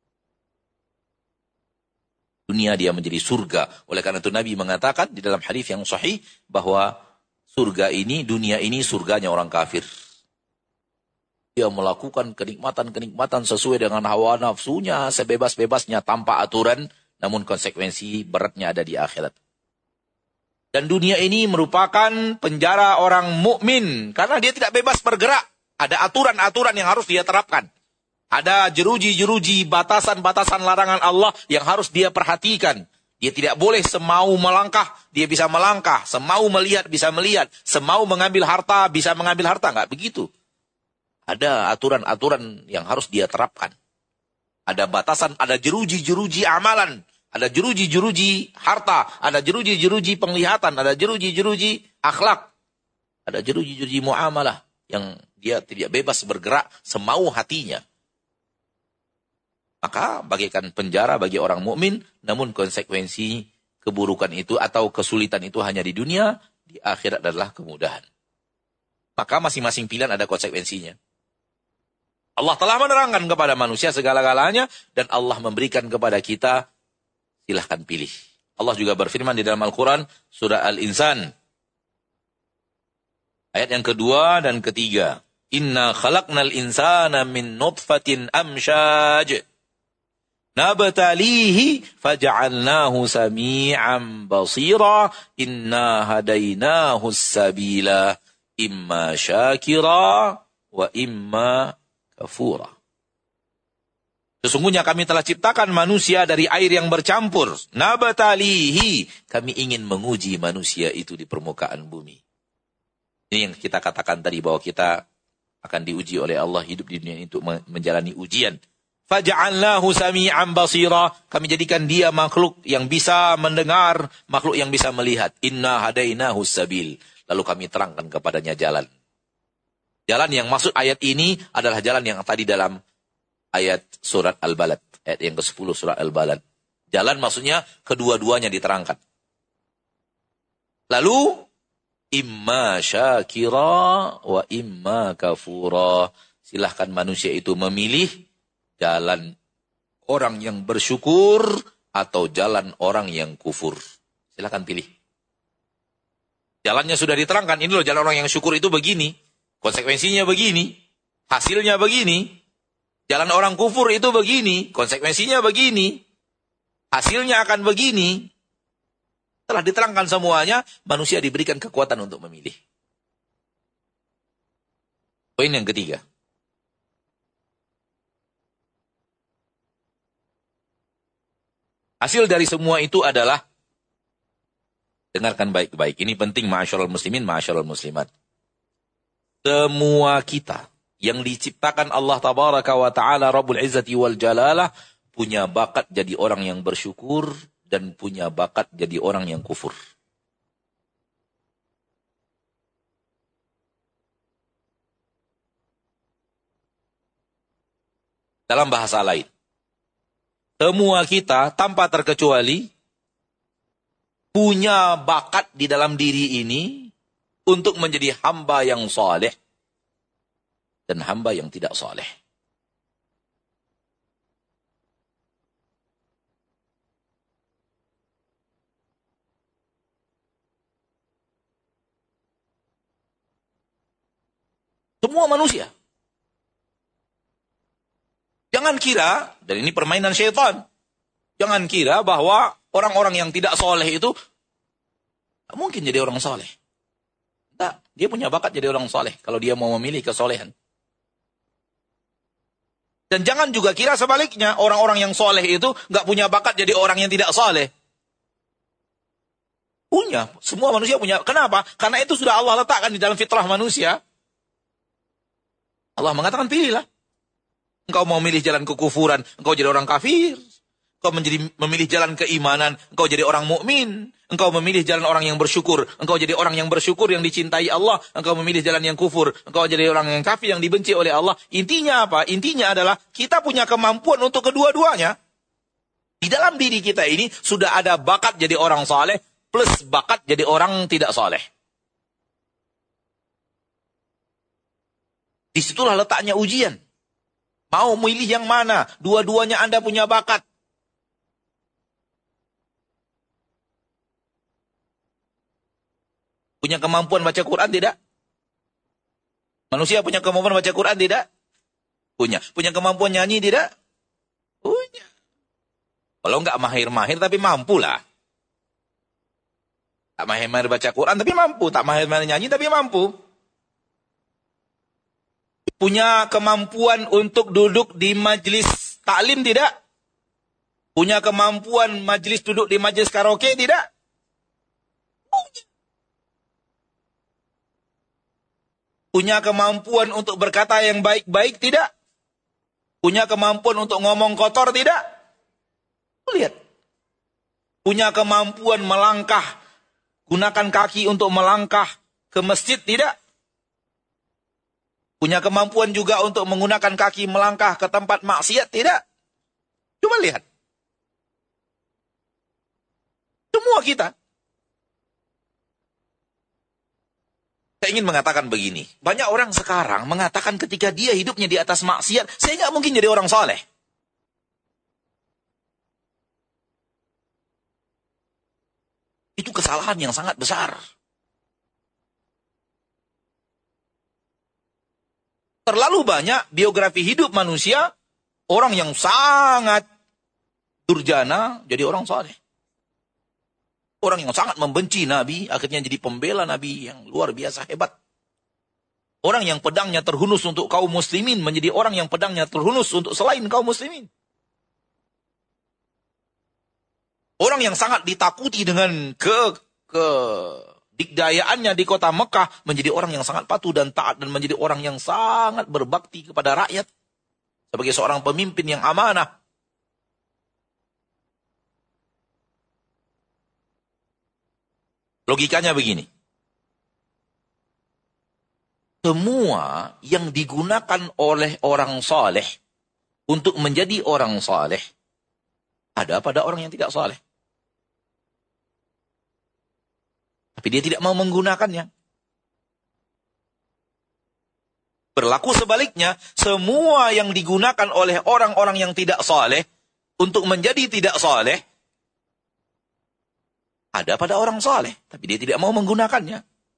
Dunia dia menjadi surga. Oleh karena itu Nabi mengatakan di dalam hadis yang sahih bahwa surga ini, dunia ini surganya orang kafir. Dia melakukan kenikmatan-kenikmatan sesuai dengan hawa nafsunya, sebebas-bebasnya tanpa aturan, namun konsekuensi beratnya ada di akhirat. Dan dunia ini merupakan penjara orang mukmin karena dia tidak bebas bergerak. Ada aturan-aturan yang harus dia terapkan. Ada jeruji-jeruji, batasan-batasan larangan Allah yang harus dia perhatikan. Dia tidak boleh semau melangkah, dia bisa melangkah. Semau melihat, bisa melihat. Semau mengambil harta, bisa mengambil harta. Enggak begitu. Ada aturan-aturan yang harus dia terapkan. Ada batasan, ada jeruji-jeruji amalan. Ada jeruji-jeruji harta. Ada jeruji-jeruji penglihatan. Ada jeruji-jeruji akhlak. Ada jeruji-jeruji muamalah yang dia tidak bebas bergerak semau hatinya. Maka bagaikan penjara bagi orang mukmin, namun konsekuensi keburukan itu atau kesulitan itu hanya di dunia, di akhirat adalah kemudahan. Maka masing-masing pilihan ada konsekuensinya. Allah telah menerangkan kepada manusia segala-galanya dan Allah memberikan kepada kita, silahkan pilih. Allah juga berfirman di dalam Al-Quran, surah Al-Insan. Ayat yang kedua dan ketiga. Inna khalaqnal insana min nutfatin amsyaj. Nabtalihi faja'alnahu sami'an basira. Inna hadainahu sabila. Imma syakira wa imma kafura. Sesungguhnya kami telah ciptakan manusia dari air yang bercampur. Nabtalihi. Kami ingin menguji manusia itu di permukaan bumi. Ini yang kita katakan tadi bahwa kita akan diuji oleh Allah hidup di dunia itu menjalani ujian. Faja'alnahu sami'an basira. Kami jadikan dia makhluk yang bisa mendengar, makhluk yang bisa melihat. Inna hadainahu sabil. Lalu kami terangkan kepadanya jalan. Jalan yang maksud ayat ini adalah jalan yang tadi dalam ayat surat Al-Balad. Ayat yang ke-10 surat Al-Balad. Jalan maksudnya kedua-duanya diterangkan. Lalu imma syakira wa imma kafura. Silahkan manusia itu memilih jalan orang yang bersyukur atau jalan orang yang kufur. Silahkan pilih. Jalannya sudah diterangkan. Ini loh jalan orang yang syukur itu begini. Konsekuensinya begini. Hasilnya begini. Jalan orang kufur itu begini. Konsekuensinya begini. Hasilnya akan begini. Telah diterangkan semuanya, manusia diberikan kekuatan untuk memilih. Poin yang ketiga. Hasil dari semua itu adalah, dengarkan baik-baik. Ini penting, ma'asyarul muslimin, ma'asyarul muslimat. Semua kita yang diciptakan Allah tabaraka wa ta'ala Rabbul Izzati wal Jalalah punya bakat jadi orang yang bersyukur dan punya bakat jadi orang yang kufur. Dalam bahasa lain, semua kita tanpa terkecuali punya bakat di dalam diri ini untuk menjadi hamba yang saleh dan hamba yang tidak saleh. Semua manusia. Jangan kira, dan ini permainan syaitan, jangan kira bahwa orang-orang yang tidak soleh itu mungkin jadi orang soleh. Tidak, dia punya bakat jadi orang soleh kalau dia mau memilih kesolehan. Dan jangan juga kira sebaliknya, orang-orang yang soleh itu nggak punya bakat jadi orang yang tidak soleh. Punya, semua manusia punya. Kenapa? Karena itu sudah Allah letakkan di dalam fitrah manusia. Allah mengatakan pilihlah. Engkau mau memilih jalan kekufuran, engkau jadi orang kafir. Engkau memilih jalan keimanan, engkau jadi orang mukmin. Engkau memilih jalan orang yang bersyukur, engkau jadi orang yang bersyukur yang dicintai Allah. Engkau memilih jalan yang kufur, engkau jadi orang yang kafir yang dibenci oleh Allah. Intinya apa? Intinya adalah kita punya kemampuan untuk kedua-duanya. Di dalam diri kita ini sudah ada bakat jadi orang saleh plus bakat jadi orang tidak saleh. Disitulah letaknya ujian. Mau milih yang mana? Dua-duanya Anda punya bakat. Punya kemampuan baca Quran tidak? Manusia punya kemampuan baca Quran tidak? Punya. Punya kemampuan nyanyi tidak? Punya. Kalau enggak mahir-mahir tapi mampu lah. Tak mahir-mahir baca Quran tapi mampu. Tak mahir-mahir nyanyi tapi mampu. Punya kemampuan untuk duduk di majelis taklim tidak? Punya kemampuan majelis duduk di majelis karaoke tidak? Punya. Punya kemampuan untuk berkata yang baik-baik tidak? Punya kemampuan untuk ngomong kotor tidak? Lihat. Punya kemampuan melangkah, gunakan kaki untuk melangkah ke masjid tidak? Punya kemampuan juga untuk menggunakan kaki melangkah ke tempat maksiat tidak? Coba lihat. Semua kita. Saya ingin mengatakan begini. Banyak orang sekarang mengatakan ketika dia hidupnya di atas maksiat, saya nggak mungkin jadi orang soleh. Itu kesalahan yang sangat besar. Terlalu banyak biografi hidup manusia, orang yang sangat durjana jadi orang soleh. Orang yang sangat membenci Nabi, akhirnya jadi pembela Nabi yang luar biasa hebat. Orang yang pedangnya terhunus untuk kaum muslimin, menjadi orang yang pedangnya terhunus untuk selain kaum muslimin. Orang yang sangat ditakuti dengan kedikdayaannya di kota Mekah, menjadi orang yang sangat patuh dan taat, dan menjadi orang yang sangat berbakti kepada rakyat. Sebagai seorang pemimpin yang amanah. Logikanya begini. Semua yang digunakan oleh orang saleh untuk menjadi orang saleh ada pada orang yang tidak saleh. Tapi dia tidak mau menggunakannya. Berlaku sebaliknya, semua yang digunakan oleh orang-orang yang tidak saleh untuk menjadi tidak saleh ada pada orang saleh, tapi dia tidak mau menggunakannya.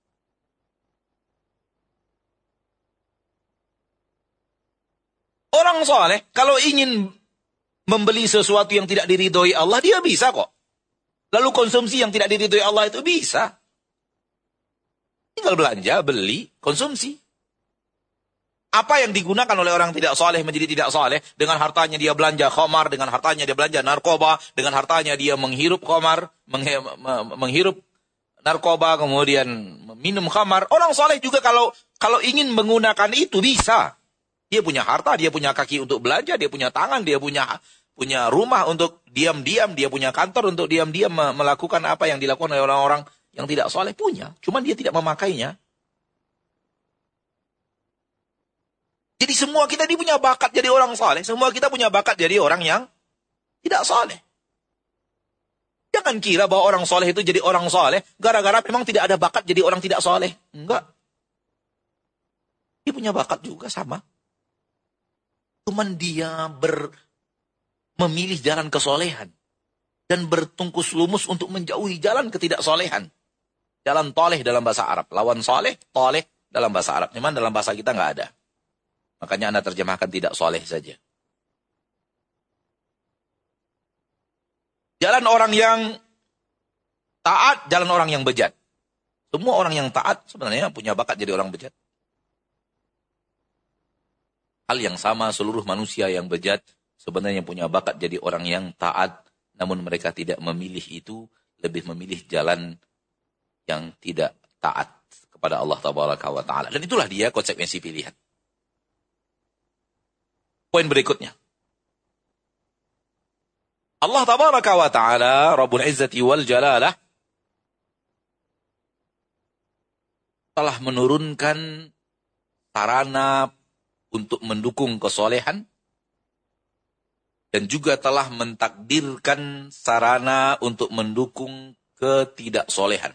Orang saleh, kalau ingin membeli sesuatu yang tidak diridhoi Allah, dia bisa kok. Lalu konsumsi yang tidak diridhoi Allah itu bisa. Tinggal belanja, beli, konsumsi. Apa yang digunakan oleh orang tidak saleh menjadi tidak saleh? Dengan hartanya dia belanja khamar, dengan hartanya dia belanja narkoba, dengan hartanya dia menghirup khamar, menghirup narkoba, kemudian minum khamar. Orang saleh juga kalau ingin menggunakan itu bisa. Dia punya harta, dia punya kaki untuk belanja, dia punya tangan, dia punya rumah untuk diam-diam, dia punya kantor untuk diam-diam melakukan apa yang dilakukan oleh orang-orang yang tidak saleh punya. Cuman dia tidak memakainya. Jadi semua kita ini punya bakat jadi orang saleh. Semua kita punya bakat jadi orang yang tidak saleh. Jangan kira bahwa orang saleh itu jadi orang saleh gara-gara memang tidak ada bakat jadi orang tidak saleh. Enggak. Dia punya bakat juga sama. Cuman dia memilih jalan kesolehan. Dan bertungkus lumus untuk menjauhi jalan ketidaksolehan. Jalan toleh dalam bahasa Arab. Lawan soleh, toleh dalam bahasa Arab. Memang dalam bahasa kita nggak ada. Makanya Anda terjemahkan tidak soleh saja. Jalan orang yang taat, jalan orang yang bejat. Semua orang yang taat sebenarnya punya bakat jadi orang bejat. Hal yang sama seluruh manusia yang bejat sebenarnya punya bakat jadi orang yang taat. Namun mereka tidak memilih itu, lebih memilih jalan yang tidak taat kepada Allah Tabaraka wa Ta'ala. Dan itulah dia konsekuensi pilihan. Poin berikutnya. Allah Tabaraka wa Ta'ala, Rabbul Izzati wal Jalalah, telah menurunkan sarana untuk mendukung kesolehan, dan juga telah mentakdirkan sarana untuk mendukung ketidaksolehan.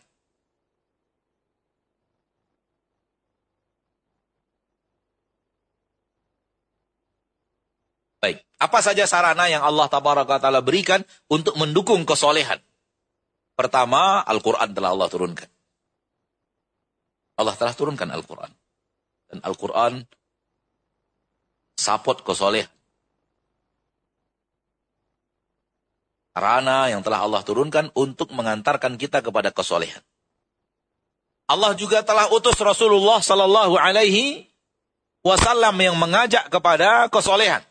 Baik, apa saja sarana yang Allah Tabaraka wa Ta'ala berikan untuk mendukung kesolehan? Pertama, Al-Quran telah Allah turunkan. Allah telah turunkan Al-Quran. Dan Al-Quran support kesolehan. Sarana yang telah Allah turunkan untuk mengantarkan kita kepada kesolehan. Allah juga telah utus Rasulullah Sallallahu Alaihi Wasallam yang mengajak kepada kesolehan.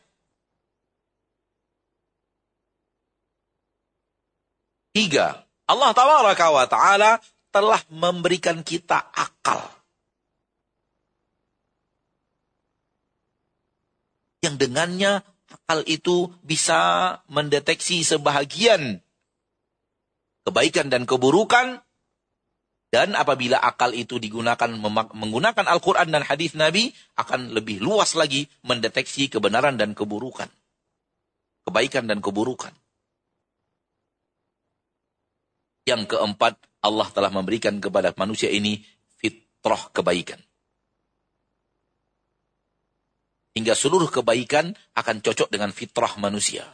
Tiga, Allah Tabaraka wa Ta'ala telah memberikan kita akal. Yang dengannya akal itu bisa mendeteksi sebahagian kebaikan dan keburukan. Dan apabila akal itu digunakan menggunakan Al-Quran dan hadis Nabi, akan lebih luas lagi mendeteksi kebenaran dan keburukan. Kebaikan dan keburukan. Yang keempat, Allah telah memberikan kepada manusia ini fitrah kebaikan. Hingga seluruh kebaikan akan cocok dengan fitrah manusia.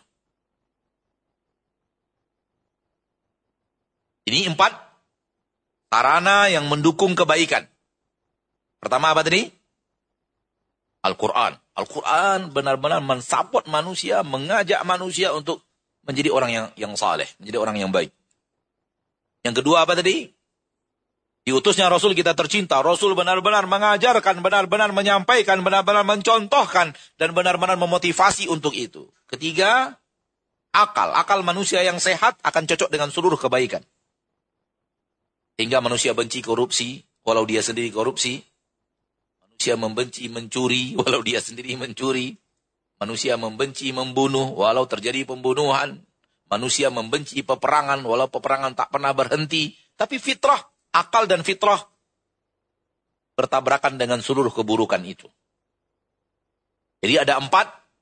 Ini 4 sarana yang mendukung kebaikan. Pertama apa tadi? Al-Quran. Al-Quran benar-benar mensupport manusia, mengajak manusia untuk menjadi orang yang saleh, menjadi orang yang baik. Yang kedua apa tadi? Diutusnya Rasul kita tercinta. Rasul benar-benar mengajarkan, benar-benar menyampaikan, benar-benar mencontohkan, dan benar-benar memotivasi untuk itu. Ketiga, akal. Akal manusia yang sehat akan cocok dengan seluruh kebaikan. Hingga manusia benci korupsi, walau dia sendiri korupsi. Manusia membenci mencuri, walau dia sendiri mencuri. Manusia membenci membunuh, walau terjadi pembunuhan. Manusia membenci peperangan, walau peperangan tak pernah berhenti. Tapi fitrah, akal dan fitrah bertabrakan dengan seluruh keburukan itu. Jadi ada 4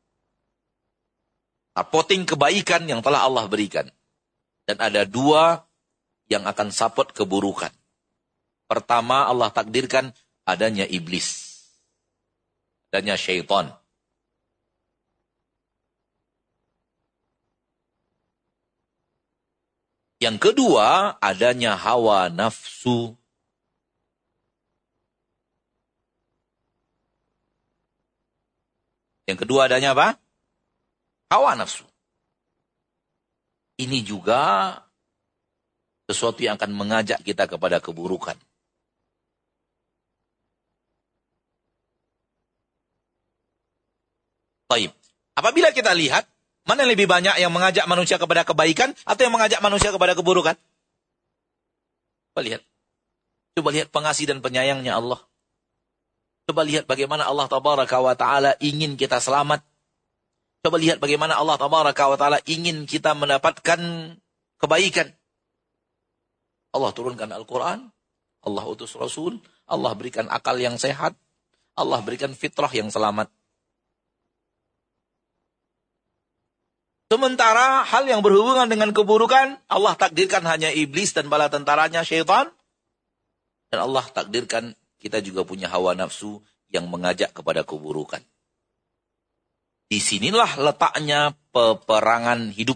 supporting kebaikan yang telah Allah berikan. Dan ada 2 yang akan support keburukan. Pertama, Allah takdirkan adanya iblis. Adanya syaitan. Yang kedua, adanya hawa nafsu. Yang kedua adanya apa? Hawa nafsu. Ini juga sesuatu yang akan mengajak kita kepada keburukan. Baik. Apabila kita lihat, mana yang lebih banyak yang mengajak manusia kepada kebaikan atau yang mengajak manusia kepada keburukan? Coba lihat pengasih dan penyayangnya Allah. Coba lihat bagaimana Allah Tabaraka wa Ta'ala ingin kita selamat. Coba lihat bagaimana Allah Tabaraka wa Ta'ala ingin kita mendapatkan kebaikan. Allah turunkan Al-Quran, Allah utus Rasul, Allah berikan akal yang sehat, Allah berikan fitrah yang selamat. Sementara hal yang berhubungan dengan keburukan, Allah takdirkan hanya iblis dan bala tentaranya syaitan. Dan Allah takdirkan kita juga punya hawa nafsu yang mengajak kepada keburukan. Disinilah letaknya peperangan hidup.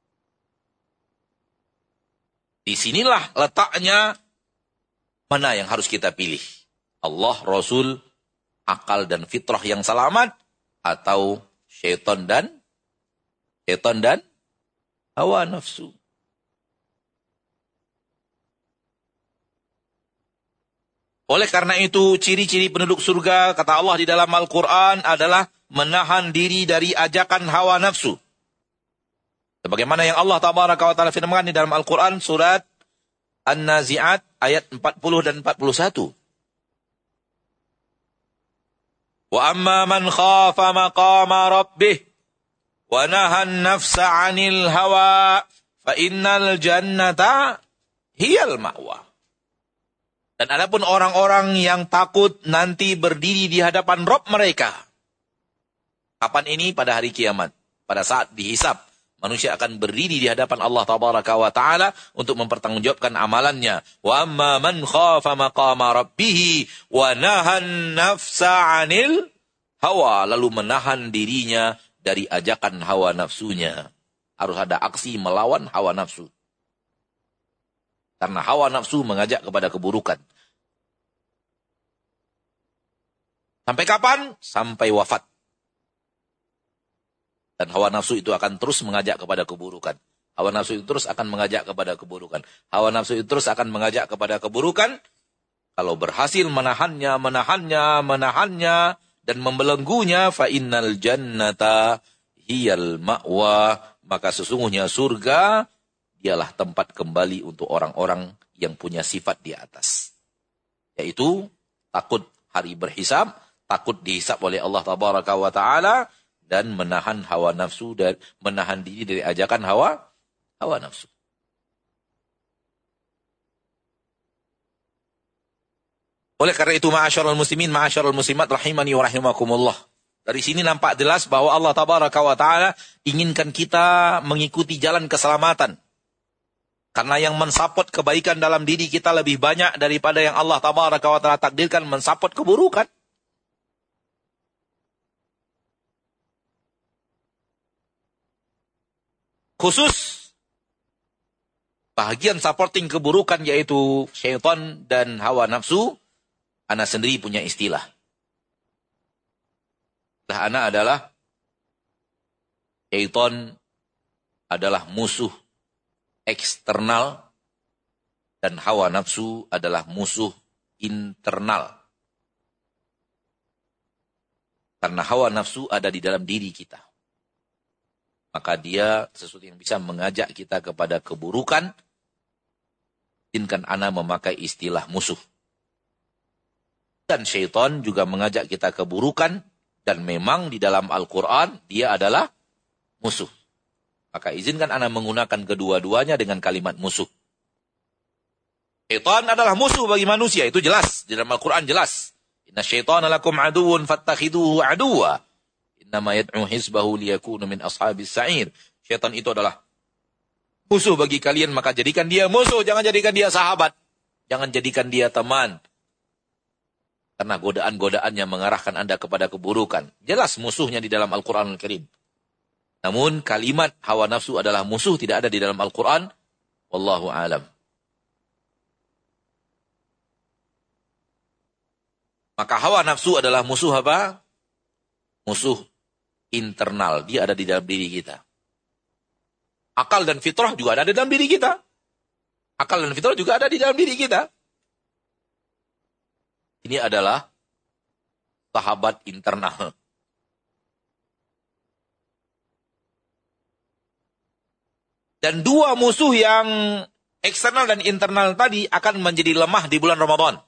Disinilah letaknya mana yang harus kita pilih. Allah, Rasul, akal dan fitrah yang selamat, atau syaitan dan hawa nafsu. Oleh karena itu, ciri-ciri penduduk surga, kata Allah di dalam Al-Quran, adalah menahan diri dari ajakan hawa nafsu. Sebagaimana yang Allah Tabaraka wa Ta'ala firmankan di dalam Al-Quran, surat An-Nazi'at, ayat 40 dan 41. Wa amma man khafa maqama rabbih, wa nahan nafsa 'anil hawa, fa innal jannata hiyal ma'wa. Dan adapun orang-orang yang takut nanti berdiri di hadapan Rabb mereka. Kapan ini? Pada hari kiamat. Pada saat dihisab, manusia akan berdiri di hadapan Allah Tabaraka wa Ta'ala untuk mempertanggungjawabkan amalannya. Wa amma man khafa maqama rabbih wa nahan nafsa 'anil hawa. Lalu menahan dirinya dari ajakan hawa nafsunya. Harus ada aksi melawan hawa nafsu. Karena hawa nafsu mengajak kepada keburukan. Sampai kapan? Sampai wafat. Dan hawa nafsu itu akan terus mengajak kepada keburukan. Hawa nafsu itu terus akan mengajak kepada keburukan. Hawa nafsu itu terus akan mengajak kepada keburukan. Kalau berhasil menahannya, dan membelenggunya, fa innal jannata hiyal ma'wa. Maka sesungguhnya surga ialah tempat kembali untuk orang-orang yang punya sifat di atas. Yaitu takut hari berhisab, takut dihisab oleh Allah Tabaraka wa Ta'ala, dan menahan hawa nafsu, dan menahan diri dari ajakan hawa nafsu. Oleh karena itu, ma'asyarul muslimin, ma'asyarul muslimat, rahimani wa rahimakumullah. Dari sini nampak jelas bahwa Allah Tabaraka wa Ta'ala inginkan kita mengikuti jalan keselamatan. Karena yang mensupport kebaikan dalam diri kita lebih banyak daripada yang Allah Tabaraka wa Ta'ala takdirkan mensupport keburukan. Khusus bahagian supporting keburukan yaitu syaitan dan hawa nafsu, ana sendiri punya istilah. Ana adalah syaitan adalah musuh eksternal dan hawa nafsu adalah musuh internal. Karena hawa nafsu ada di dalam diri kita. Maka dia sesuatu yang bisa mengajak kita kepada keburukan. Izinkan ana memakai istilah musuh. Dan syaitan juga mengajak kita keburukan. Dan memang di dalam Al-Quran dia adalah musuh. Maka izinkan ana menggunakan kedua-duanya dengan kalimat musuh. Syaitan adalah musuh bagi manusia. Itu jelas. Di dalam Al-Quran jelas. Inna syaitana lakum aduun fattakhiduhu aduwa. Innama yad'u hizbahu liyakunu min ashabis sa'ir. Syaitan itu adalah musuh bagi kalian. Maka jadikan dia musuh. Jangan jadikan dia sahabat. Jangan jadikan dia teman. Karena godaan-godaannya mengarahkan anda kepada keburukan. Jelas musuhnya di dalam Al-Quran Al-Karim. Namun kalimat hawa nafsu adalah musuh tidak ada di dalam Al-Quran. Wallahu a'lam. Maka hawa nafsu adalah musuh apa? Musuh internal. Dia ada di dalam diri kita. Akal dan fitrah juga ada di dalam diri kita. Akal dan fitrah juga ada di dalam diri kita. Ini adalah sahabat internal. Dan dua musuh yang eksternal dan internal tadi akan menjadi lemah di bulan Ramadan.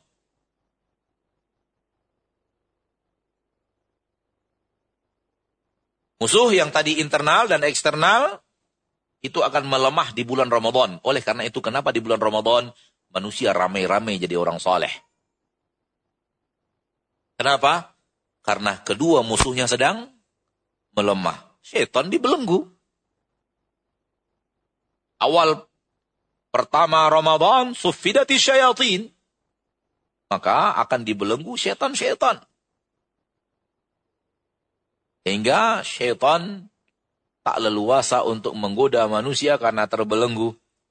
Musuh yang tadi internal dan eksternal itu akan melemah di bulan Ramadan. Oleh karena itu, kenapa di bulan Ramadan manusia ramai-ramai jadi orang soleh? Kenapa? Karena kedua musuhnya sedang melemah. Syaitan dibelenggu. Awal pertama Ramadan, suffidati syayatin. Maka akan dibelenggu syaitan-syaitan. Sehingga syaitan tak leluasa untuk menggoda manusia karena terbelenggu.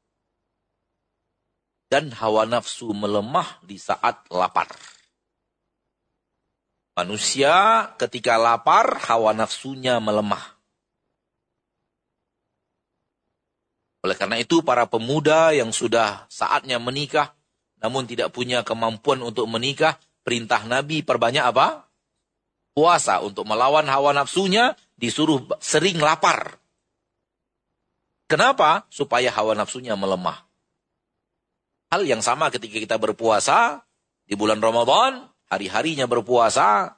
Dan hawa nafsu melemah di saat lapar. Manusia ketika lapar, hawa nafsunya melemah. Oleh karena itu, para pemuda yang sudah saatnya menikah, namun tidak punya kemampuan untuk menikah, perintah Nabi perbanyak apa? Puasa. Untuk melawan hawa nafsunya, disuruh sering lapar. Kenapa? Supaya hawa nafsunya melemah. Hal yang sama ketika kita berpuasa, di bulan Ramadan, hari-harinya berpuasa,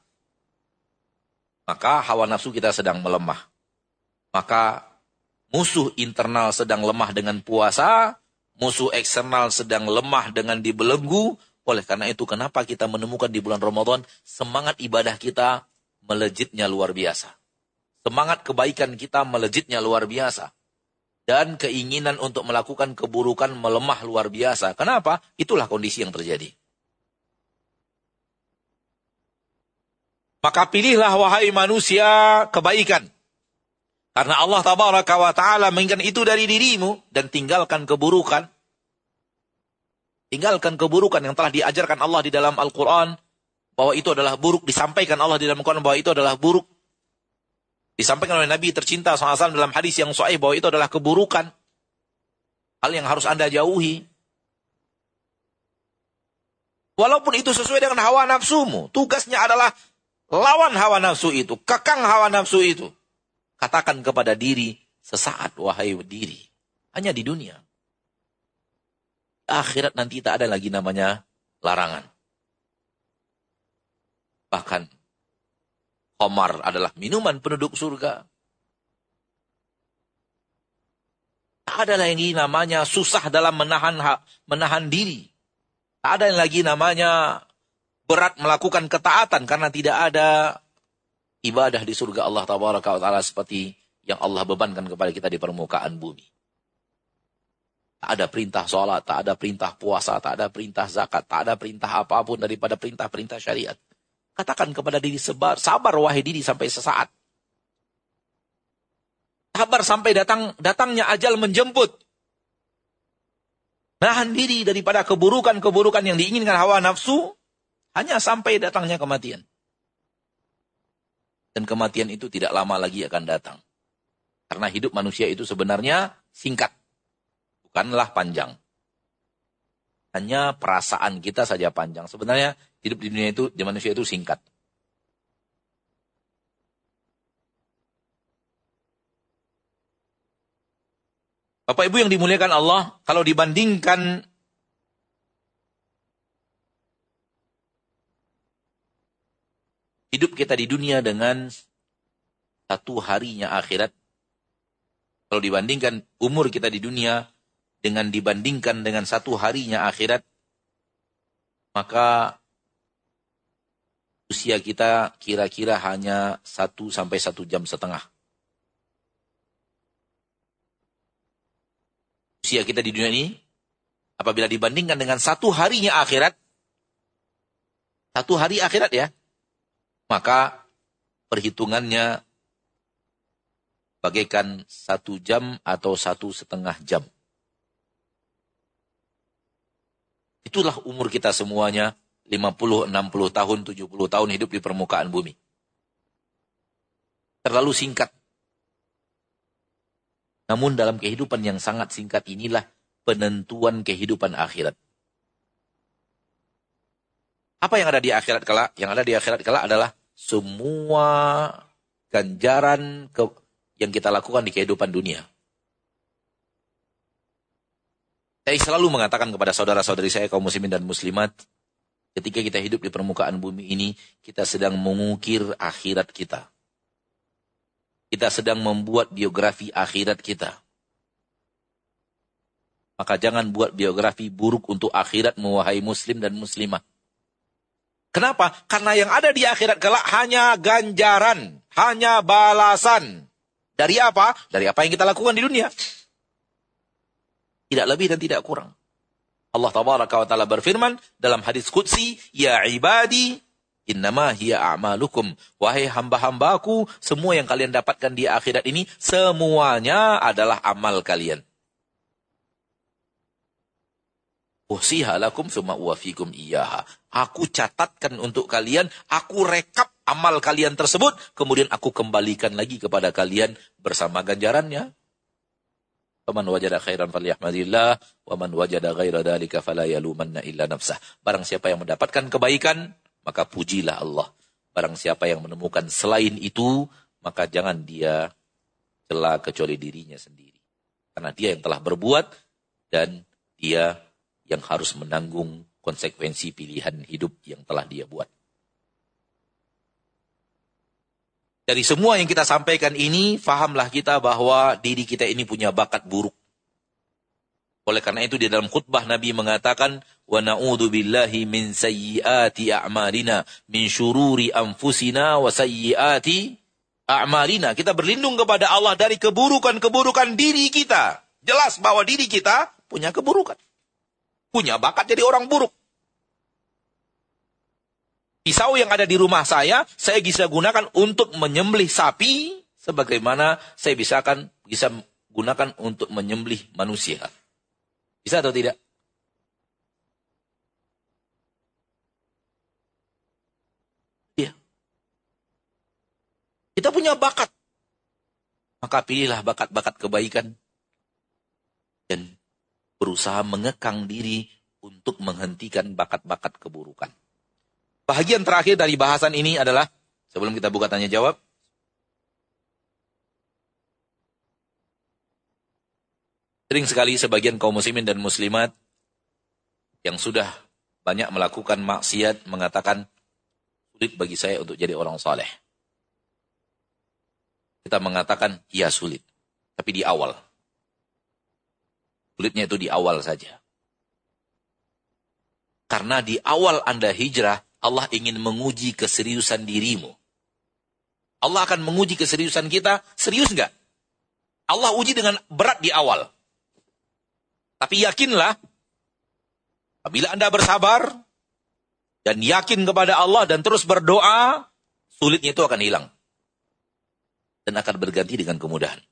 maka hawa nafsu kita sedang melemah. Maka musuh internal sedang lemah dengan puasa, musuh eksternal sedang lemah dengan dibelenggu. Oleh karena itu, kenapa kita menemukan di bulan Ramadan semangat ibadah kita melejitnya luar biasa. Semangat kebaikan kita melejitnya luar biasa. Dan keinginan untuk melakukan keburukan melemah luar biasa. Kenapa? Itulah kondisi yang terjadi. Maka pilihlah wahai manusia kebaikan. Karena Allah Tabaraka wa Ta'ala menginginkan itu dari dirimu. Dan tinggalkan keburukan. Tinggalkan keburukan yang telah diajarkan Allah di dalam Al-Quran. Bahwa itu adalah buruk. Disampaikan Allah di dalam Al-Quran bahwa itu adalah buruk. Disampaikan oleh Nabi tercinta SAW dalam hadis yang sahih bahwa itu adalah keburukan. Hal yang harus Anda jauhi. Walaupun itu sesuai dengan hawa nafsumu. Tugasnya adalah lawan hawa nafsu itu. Kekang hawa nafsu itu. Katakan kepada diri, sesaat wahai diri. Hanya di dunia. Akhirat nanti tak ada lagi namanya larangan. Bahkan khamar adalah minuman penduduk surga. Tak ada lagi namanya susah dalam menahan diri. Tak ada lagi namanya berat melakukan ketaatan karena tidak ada ibadah di surga Allah Tabaraka wa Ta'ala seperti yang Allah bebankan kepada kita di permukaan bumi. Tak ada perintah sholat, tak ada perintah puasa, tak ada perintah zakat, tak ada perintah apapun daripada perintah-perintah syariat. Katakan kepada diri sabar wahai diri sampai sesaat. Sabar sampai datangnya ajal menjemput. Nahan diri daripada keburukan-keburukan yang diinginkan hawa nafsu hanya sampai datangnya kematian. Dan kematian itu tidak lama lagi akan datang. Karena hidup manusia itu sebenarnya singkat. Bukanlah panjang. Hanya perasaan kita saja panjang. Sebenarnya hidup di dunia itu, di manusia itu singkat. Bapak Ibu yang dimuliakan Allah, kalau dibandingkan hidup kita di dunia dengan satu harinya akhirat, kalau dibandingkan umur kita di dunia dibandingkan dengan satu harinya akhirat, maka usia kita kira-kira hanya 1 sampai 1,5 jam. Usia kita di dunia ini, apabila dibandingkan dengan satu harinya akhirat, satu hari akhirat ya, maka perhitungannya bagaikan 1 jam atau 1,5 jam. Itulah umur kita semuanya, 50, 60 tahun, 70 tahun hidup di permukaan bumi. Terlalu singkat. Namun dalam kehidupan yang sangat singkat inilah penentuan kehidupan akhirat. Apa yang ada di akhirat kelak? Yang ada di akhirat kelak adalah semua ganjaran yang kita lakukan di kehidupan dunia. Saya selalu mengatakan kepada saudara-saudari saya kaum muslimin dan muslimat, ketika kita hidup di permukaan bumi ini, kita sedang mengukir akhirat kita. Kita sedang membuat biografi akhirat kita. Maka jangan buat biografi buruk untuk akhiratmu, wahai muslim dan muslimah. Kenapa? Karena yang ada di akhirat kelak hanya ganjaran, hanya balasan. Dari apa? Dari apa yang kita lakukan di dunia. Tidak lebih dan tidak kurang. Allah Tabaraka wa Ta'ala berfirman dalam hadis qudsi, ya ibadi, innama hiya a'malukum. Wahai hamba-hambaku, semua yang kalian dapatkan di akhirat ini, semuanya adalah amal kalian. Usiha lakum summa uwafikum iyaha. Aku catatkan untuk kalian, aku rekap amal kalian tersebut, kemudian aku kembalikan lagi kepada kalian bersama ganjarannya. Faman wajada khairan falyahmadillah, wa man wajada ghaira dzalika fala yalumanna illa nafsah. Barang siapa yang mendapatkan kebaikan, maka pujilah Allah. Barang siapa yang menemukan selain itu, maka jangan dia cela kecuali dirinya sendiri. Karena dia yang telah berbuat dan dia yang harus menanggung konsekuensi pilihan hidup yang telah dia buat. Dari semua yang kita sampaikan ini, fahamlah kita bahwa diri kita ini punya bakat buruk. Oleh karena itu di dalam khutbah Nabi mengatakan, wa na'udzu billahi min sayyiati a'malina, min syururi anfusina wa sayyiati a'malina. Kita berlindung kepada Allah dari keburukan-keburukan diri kita. Jelas bahwa diri kita punya keburukan. Punya bakat jadi orang buruk. Pisau yang ada di rumah saya bisa gunakan untuk menyembelih sapi, sebagaimana saya bisa gunakan untuk menyembelih manusia. Bisa atau tidak? Iya. Kita punya bakat. Maka pilihlah bakat-bakat kebaikan dan berusaha mengekang diri untuk menghentikan bakat-bakat keburukan. Bahagian terakhir dari bahasan ini adalah, sebelum kita buka tanya jawab, sering sekali sebagian kaum muslimin dan muslimat yang sudah banyak melakukan maksiat mengatakan, sulit bagi saya untuk jadi orang saleh. Kita mengatakan, iya sulit. Tapi di awal. Sulitnya itu di awal saja. Karena di awal Anda hijrah, Allah ingin menguji keseriusan dirimu. Allah akan menguji keseriusan kita. Serius nggak? Allah uji dengan berat di awal. Tapi yakinlah, apabila Anda bersabar dan yakin kepada Allah dan terus berdoa, sulitnya itu akan hilang. Dan akan berganti dengan kemudahan.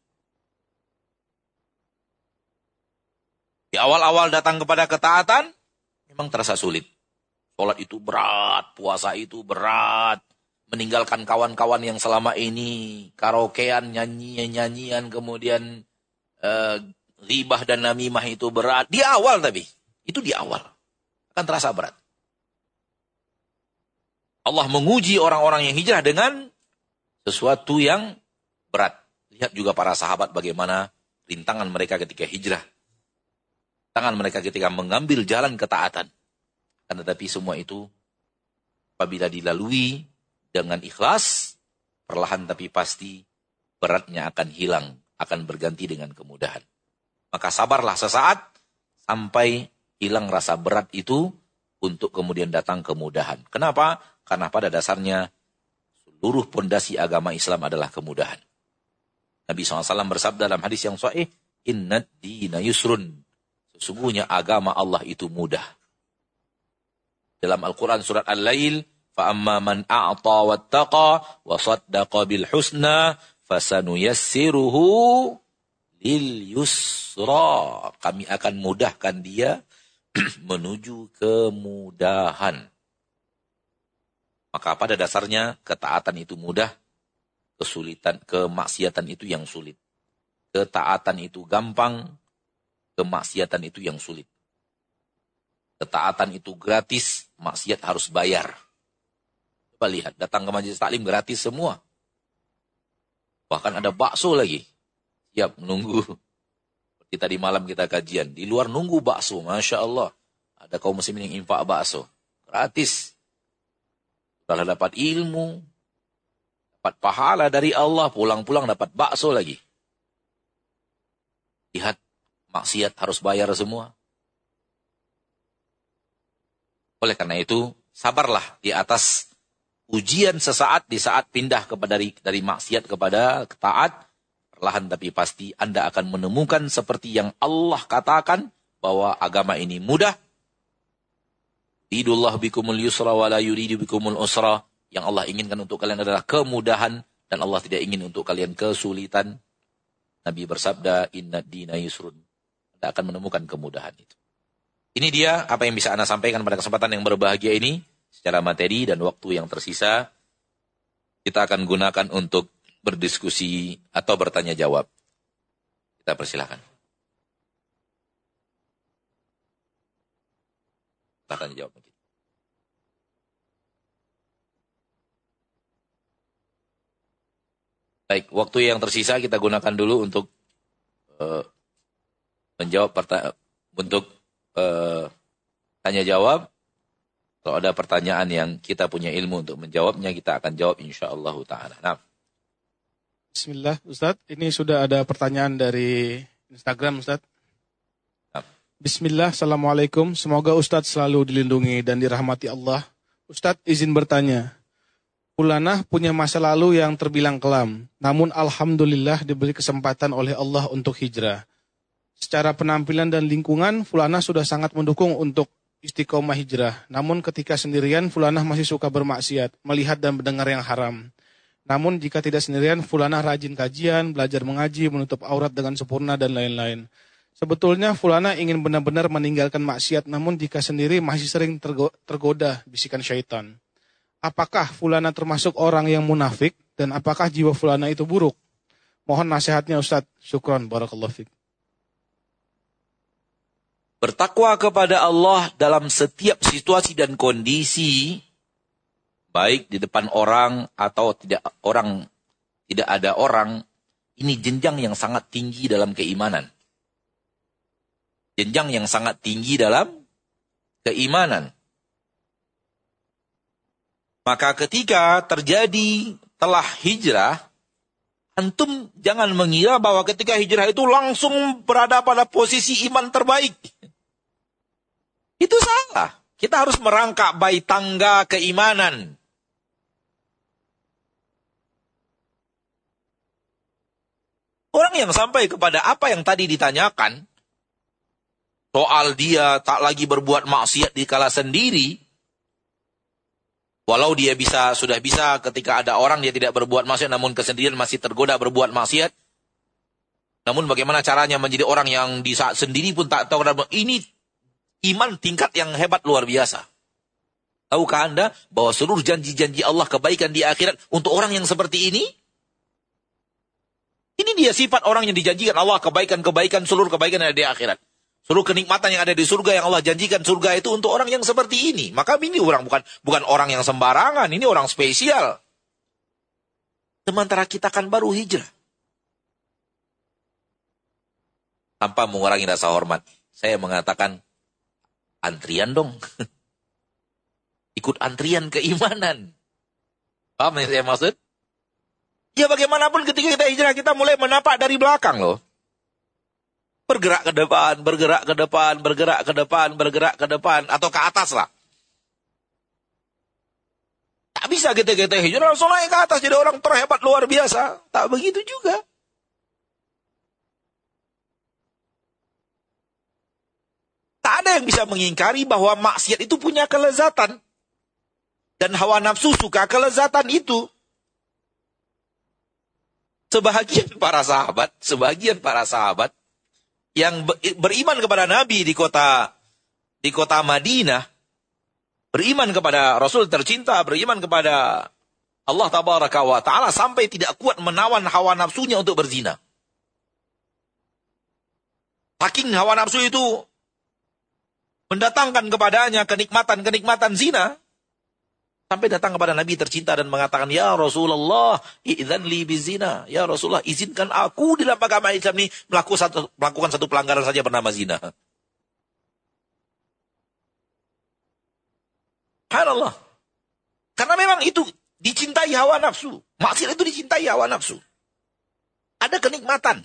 Di awal-awal datang kepada ketaatan, memang terasa sulit. Sholat itu berat, puasa itu berat, meninggalkan kawan-kawan yang selama ini karaokean, nyanyian, kemudian ghibah dan namimah itu berat. Di awal tapi, itu di awal. Akan terasa berat. Allah menguji orang-orang yang hijrah dengan sesuatu yang berat. Lihat juga para sahabat bagaimana rintangan mereka ketika hijrah. Tangan mereka ketika mengambil jalan ketaatan. Tetapi semua itu apabila dilalui dengan ikhlas, perlahan tapi pasti beratnya akan hilang, akan berganti dengan kemudahan. Maka sabarlah sesaat sampai hilang rasa berat itu untuk kemudian datang kemudahan. Kenapa? Karena pada dasarnya seluruh pondasi agama Islam adalah kemudahan. Nabi SAW bersabda dalam hadis yang sahih, "Innad dina yusrun." Sesungguhnya agama Allah itu mudah. Dalam Al-Quran surat Al-Lail, فَأَمَّا مَنْ أَعْطَى وَاتَّقَى وَصَدَّقَ بِالْحُسْنَى فَسَنُيَسِّرُهُ لِلْيُسْرَى. Kami akan mudahkan dia menuju kemudahan. Maka pada dasarnya ketaatan itu mudah, kemaksiatan itu yang sulit. Ketaatan itu gampang, kemaksiatan itu yang sulit. Ketaatan itu gratis, maksiat harus bayar. Coba lihat, datang ke majelis taklim gratis semua. Bahkan ada bakso lagi. Siap menunggu. Seperti tadi malam kita kajian. Di luar nunggu bakso, Masya Allah. Ada kaum muslimin yang infak bakso. Gratis. Setelah dapat ilmu, dapat pahala dari Allah, pulang-pulang dapat bakso lagi. Lihat, maksiat harus bayar semua. Oleh karena itu, sabarlah di atas ujian sesaat di saat pindah dari maksiat kepada taat. Perlahan tapi pasti Anda akan menemukan seperti yang Allah katakan bahwa agama ini mudah. Yuridullahu bikumul yusra wa la yuridu bikumul usra. Yang Allah inginkan untuk kalian adalah kemudahan dan Allah tidak ingin untuk kalian kesulitan. Nabi bersabda, "Innad dina yusrun." Anda akan menemukan kemudahan itu. Ini dia apa yang bisa Anda sampaikan pada kesempatan yang berbahagia ini. Secara materi dan waktu yang tersisa, kita akan gunakan untuk berdiskusi atau bertanya jawab. Kita persilahkan. tanya jawab kita. Baik, waktu yang tersisa kita gunakan dulu untuk menjawab tanya jawab. Kalau ada pertanyaan yang kita punya ilmu untuk menjawabnya, kita akan jawab insyaallah taala. Nah. Bismillah, Ustaz. Ini sudah ada pertanyaan dari Instagram, Ustaz. Nah. Bismillah, Assalamualaikum. Semoga Ustaz selalu dilindungi dan dirahmati Allah. Ustaz izin bertanya. Fulanah punya masa lalu yang terbilang kelam. Namun alhamdulillah diberi kesempatan oleh Allah untuk hijrah. Secara penampilan dan lingkungan, Fulanah sudah sangat mendukung untuk istiqomah hijrah. Namun ketika sendirian, Fulanah masih suka bermaksiat, melihat dan mendengar yang haram. Namun jika tidak sendirian, Fulanah rajin kajian, belajar mengaji, menutup aurat dengan sempurna, dan lain-lain. Sebetulnya Fulanah ingin benar-benar meninggalkan maksiat, namun jika sendiri masih sering tergoda bisikan syaitan. Apakah Fulanah termasuk orang yang munafik, dan apakah jiwa Fulanah itu buruk? Mohon nasihatnya Ustaz. Syukron, barakallahu fiik. Bertakwa kepada Allah dalam setiap situasi dan kondisi, baik di depan orang atau tidak ada orang, ini jenjang yang sangat tinggi dalam keimanan. Jenjang yang sangat tinggi dalam keimanan. Maka ketika terjadi telah hijrah, antum jangan mengira bahwa ketika hijrah itu langsung berada pada posisi iman terbaik. Itu salah. Kita harus merangkak baik tangga keimanan. Orang yang sampai kepada apa yang tadi ditanyakan, soal dia tak lagi berbuat maksiat di kala sendiri, walau dia sudah bisa ketika ada orang dia tidak berbuat maksiat, namun kesendirian masih tergoda berbuat maksiat. Namun bagaimana caranya menjadi orang yang di saat sendiri pun tak tahu, ini iman tingkat yang hebat luar biasa. Tahukah Anda bahwa seluruh janji-janji Allah kebaikan di akhirat untuk orang yang seperti ini? Ini dia sifat orang yang dijanjikan Allah, kebaikan-kebaikan, seluruh kebaikan yang ada di akhirat. Seluruh kenikmatan yang ada di surga yang Allah janjikan surga itu untuk orang yang seperti ini. Maka ini orang bukan orang yang sembarangan, ini orang spesial. Sementara kita kan baru hijrah. Tanpa mengurangi rasa hormat, saya mengatakan, antrian dong. Ikut antrian keimanan. Paham yang saya maksud? Ya bagaimanapun ketika kita hijrah, kita mulai menapak dari belakang loh. Bergerak ke depan, bergerak ke depan, bergerak ke depan, bergerak ke depan, atau ke atas lah. Tak bisa kita hijrah langsung naik ke atas jadi orang terhebat luar biasa. Tak begitu juga. Tak ada yang bisa mengingkari bahwa maksiat itu punya kelezatan. Dan hawa nafsu suka kelezatan itu. Sebahagian para sahabat yang beriman kepada Nabi di kota Madinah, beriman kepada Rasul tercinta, beriman kepada Allah Tabaraka wa Ta'ala sampai tidak kuat menawan hawa nafsunya untuk berzina. Saking hawa nafsu itu mendatangkan kepadanya kenikmatan zina, sampai datang kepada Nabi tercinta dan mengatakan, ya Rasulullah, idzan li bizina. Ya Rasulullah, izinkan aku di dalam agama Islam ini melakukan satu pelanggaran saja bernama zina. Subhanallah. Karena memang itu dicintai hawa nafsu. Maksiat itu dicintai hawa nafsu. Ada kenikmatan.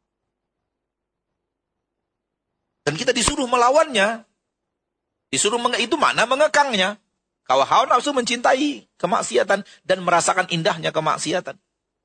Dan kita disuruh melawannya. Itu mana mengekangnya. Kalau hawa nafsu mencintai kemaksiatan dan merasakan indahnya kemaksiatan.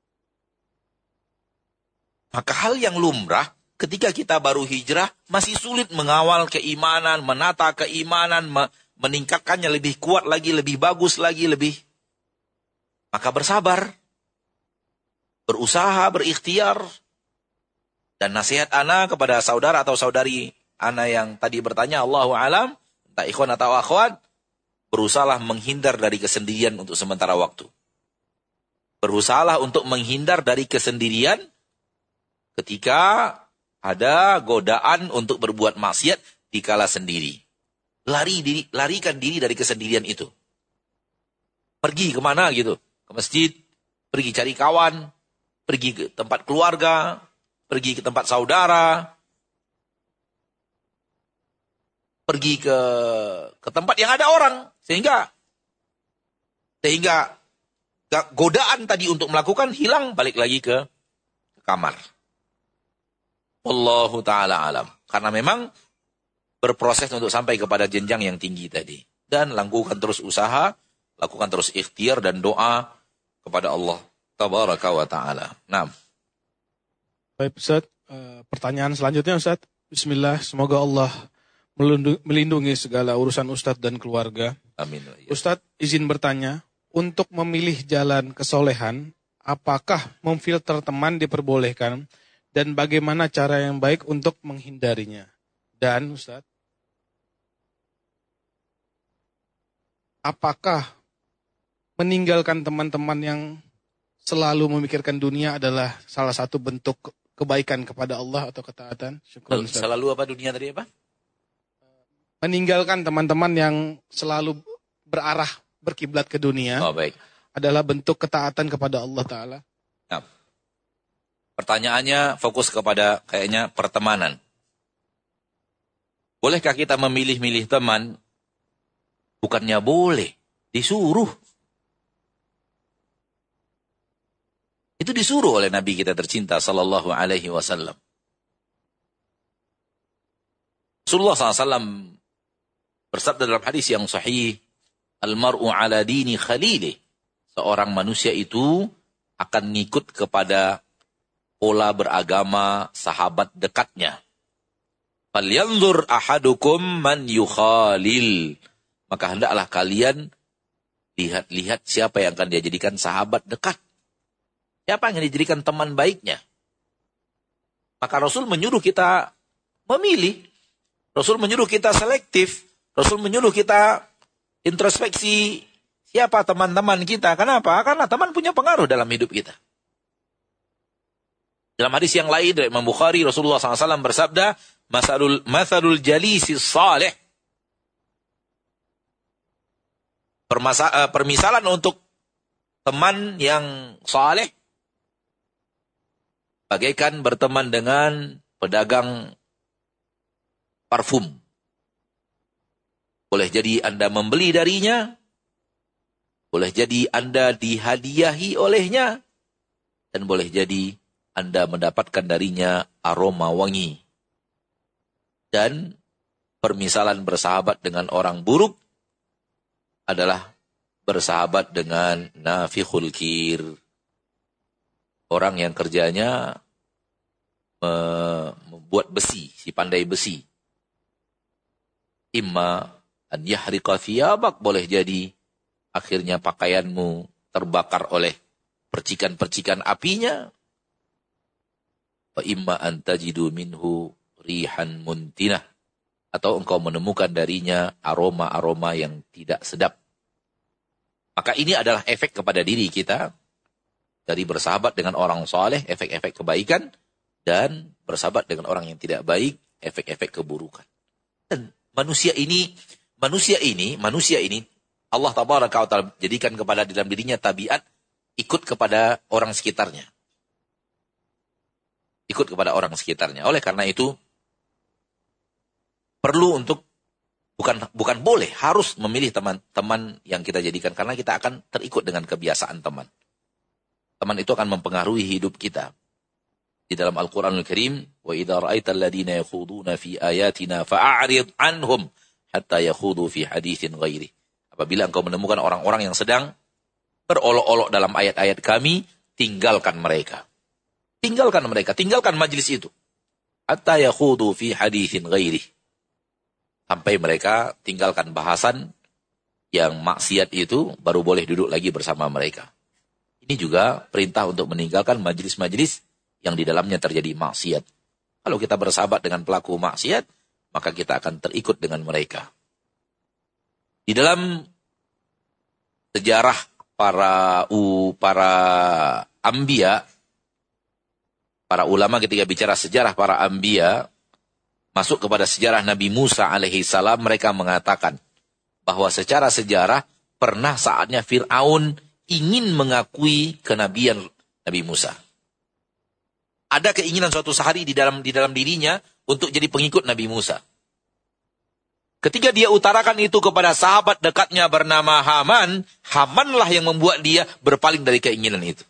Maka hal yang lumrah ketika kita baru hijrah masih sulit mengawal keimanan, menata keimanan, meningkatkannya lebih kuat lagi, lebih bagus lagi, Maka bersabar, berusaha, berikhtiar. Dan nasihat ana kepada saudara atau saudari ana yang tadi bertanya, Allahu alam, entah ikhwan atau akhwat, berusahalah menghindar dari kesendirian untuk sementara waktu. Berusahalah untuk menghindar dari kesendirian ketika ada godaan untuk berbuat maksiat di kala sendiri. larikan diri dari kesendirian itu. Pergi kemana gitu? Ke masjid, pergi cari kawan, pergi ke tempat keluarga, pergi ke tempat saudara, pergi ke tempat yang ada orang. Sehingga godaan tadi untuk melakukan hilang, balik lagi ke kamar. Wallahu ta'ala alam. Karena memang berproses untuk sampai kepada jenjang yang tinggi tadi. Dan lakukan terus usaha, lakukan terus ikhtiar dan doa kepada Allah tabaraka wa ta'ala. Nah. Baik Ustaz, pertanyaan selanjutnya Ustaz. Bismillah, semoga Allah melindungi segala urusan Ustaz dan keluarga. Amin. Ustaz izin bertanya, untuk memilih jalan kesolehan, apakah memfilter teman diperbolehkan dan bagaimana cara yang baik untuk menghindarinya? Dan Ustaz, apakah meninggalkan teman-teman yang selalu memikirkan dunia adalah salah satu bentuk kebaikan kepada Allah atau ketaatan? Syukur, Ustaz. Selalu apa dunia tadi apa? Meninggalkan teman-teman yang selalu berkiblat ke dunia. Oh, baik. Adalah bentuk ketaatan kepada Allah Ta'ala. Nah, pertanyaannya fokus kepada kayaknya pertemanan. Bolehkah kita memilih-milih teman? Bukannya boleh, disuruh. Itu disuruh oleh Nabi kita tercinta sallallahu alaihi wasallam. Rasulullah SAW bersabda dalam hadis yang sahih, Al-mar'u ala dini khalilih. Seorang manusia itu akan ngikut kepada pola beragama sahabat dekatnya. Falyanzur ahadukum man yukhalil. Maka hendaklah kalian lihat-lihat siapa yang akan dia jadikan sahabat dekat. Siapa yang dijadikan teman baiknya. Maka Rasul menyuruh kita memilih. Rasul menyuruh kita selektif. Rasul menyuruh kita introspeksi siapa teman-teman kita. Kenapa? Karena teman punya pengaruh dalam hidup kita. Dalam hadis yang lain dari Imam Bukhari, Rasulullah SAW bersabda, Mathalul jalisi salih. Permisalan untuk teman yang saleh bagaikan berteman dengan pedagang parfum. Boleh jadi Anda membeli darinya, boleh jadi Anda dihadiahi olehnya, dan boleh jadi Anda mendapatkan darinya aroma wangi. Dan permisalan bersahabat dengan orang buruk adalah bersahabat dengan nafikhul kir. Orang yang kerjanya membuat besi, si pandai besi. Imma an yahriqa thiyabak, boleh jadi akhirnya pakaianmu terbakar oleh percikan-percikan apinya. Wa imma an tajidu minhu rihan muntinah, atau engkau menemukan darinya aroma-aroma yang tidak sedap. Maka ini adalah efek kepada diri kita dari bersahabat dengan orang saleh, efek-efek kebaikan, dan bersahabat dengan orang yang tidak baik, efek-efek keburukan. Dan manusia ini Allah tabaraka wa ta'ala jadikan kepada dalam dirinya tabiat ikut kepada orang sekitarnya. Ikut kepada orang sekitarnya. Oleh karena itu perlu untuk bukan boleh, harus memilih teman-teman yang kita jadikan, karena kita akan terikut dengan kebiasaan teman. Teman itu akan mempengaruhi hidup kita. Di dalam Al-Qur'anul Karim, wa idza ra'aital ladzina yakhuduna fi ayatina fa'arid anhum hatta yakhudu fi haditsin ghairi. Apabila engkau menemukan orang-orang yang sedang berolok-olok dalam ayat-ayat kami, tinggalkan mereka. Tinggalkan majlis itu. Hatta yakhudu fi haditsin ghairi. Sampai mereka tinggalkan bahasan yang maksiat itu, baru boleh duduk lagi bersama mereka. Ini juga perintah untuk meninggalkan majlis-majlis yang di dalamnya terjadi maksiat. Kalau kita bersahabat dengan pelaku maksiat, maka kita akan terikut dengan mereka. Di dalam sejarah para anbiya, para ulama ketika bicara sejarah para anbiya, masuk kepada sejarah Nabi Musa alaihi salam, mereka mengatakan bahwa secara sejarah pernah saatnya Fir'aun ingin mengakui kenabian Nabi Musa. Ada keinginan suatu hari di dalam dirinya untuk jadi pengikut Nabi Musa. Ketika dia utarakan itu kepada sahabat dekatnya bernama Haman, Hamanlah yang membuat dia berpaling dari keinginan itu.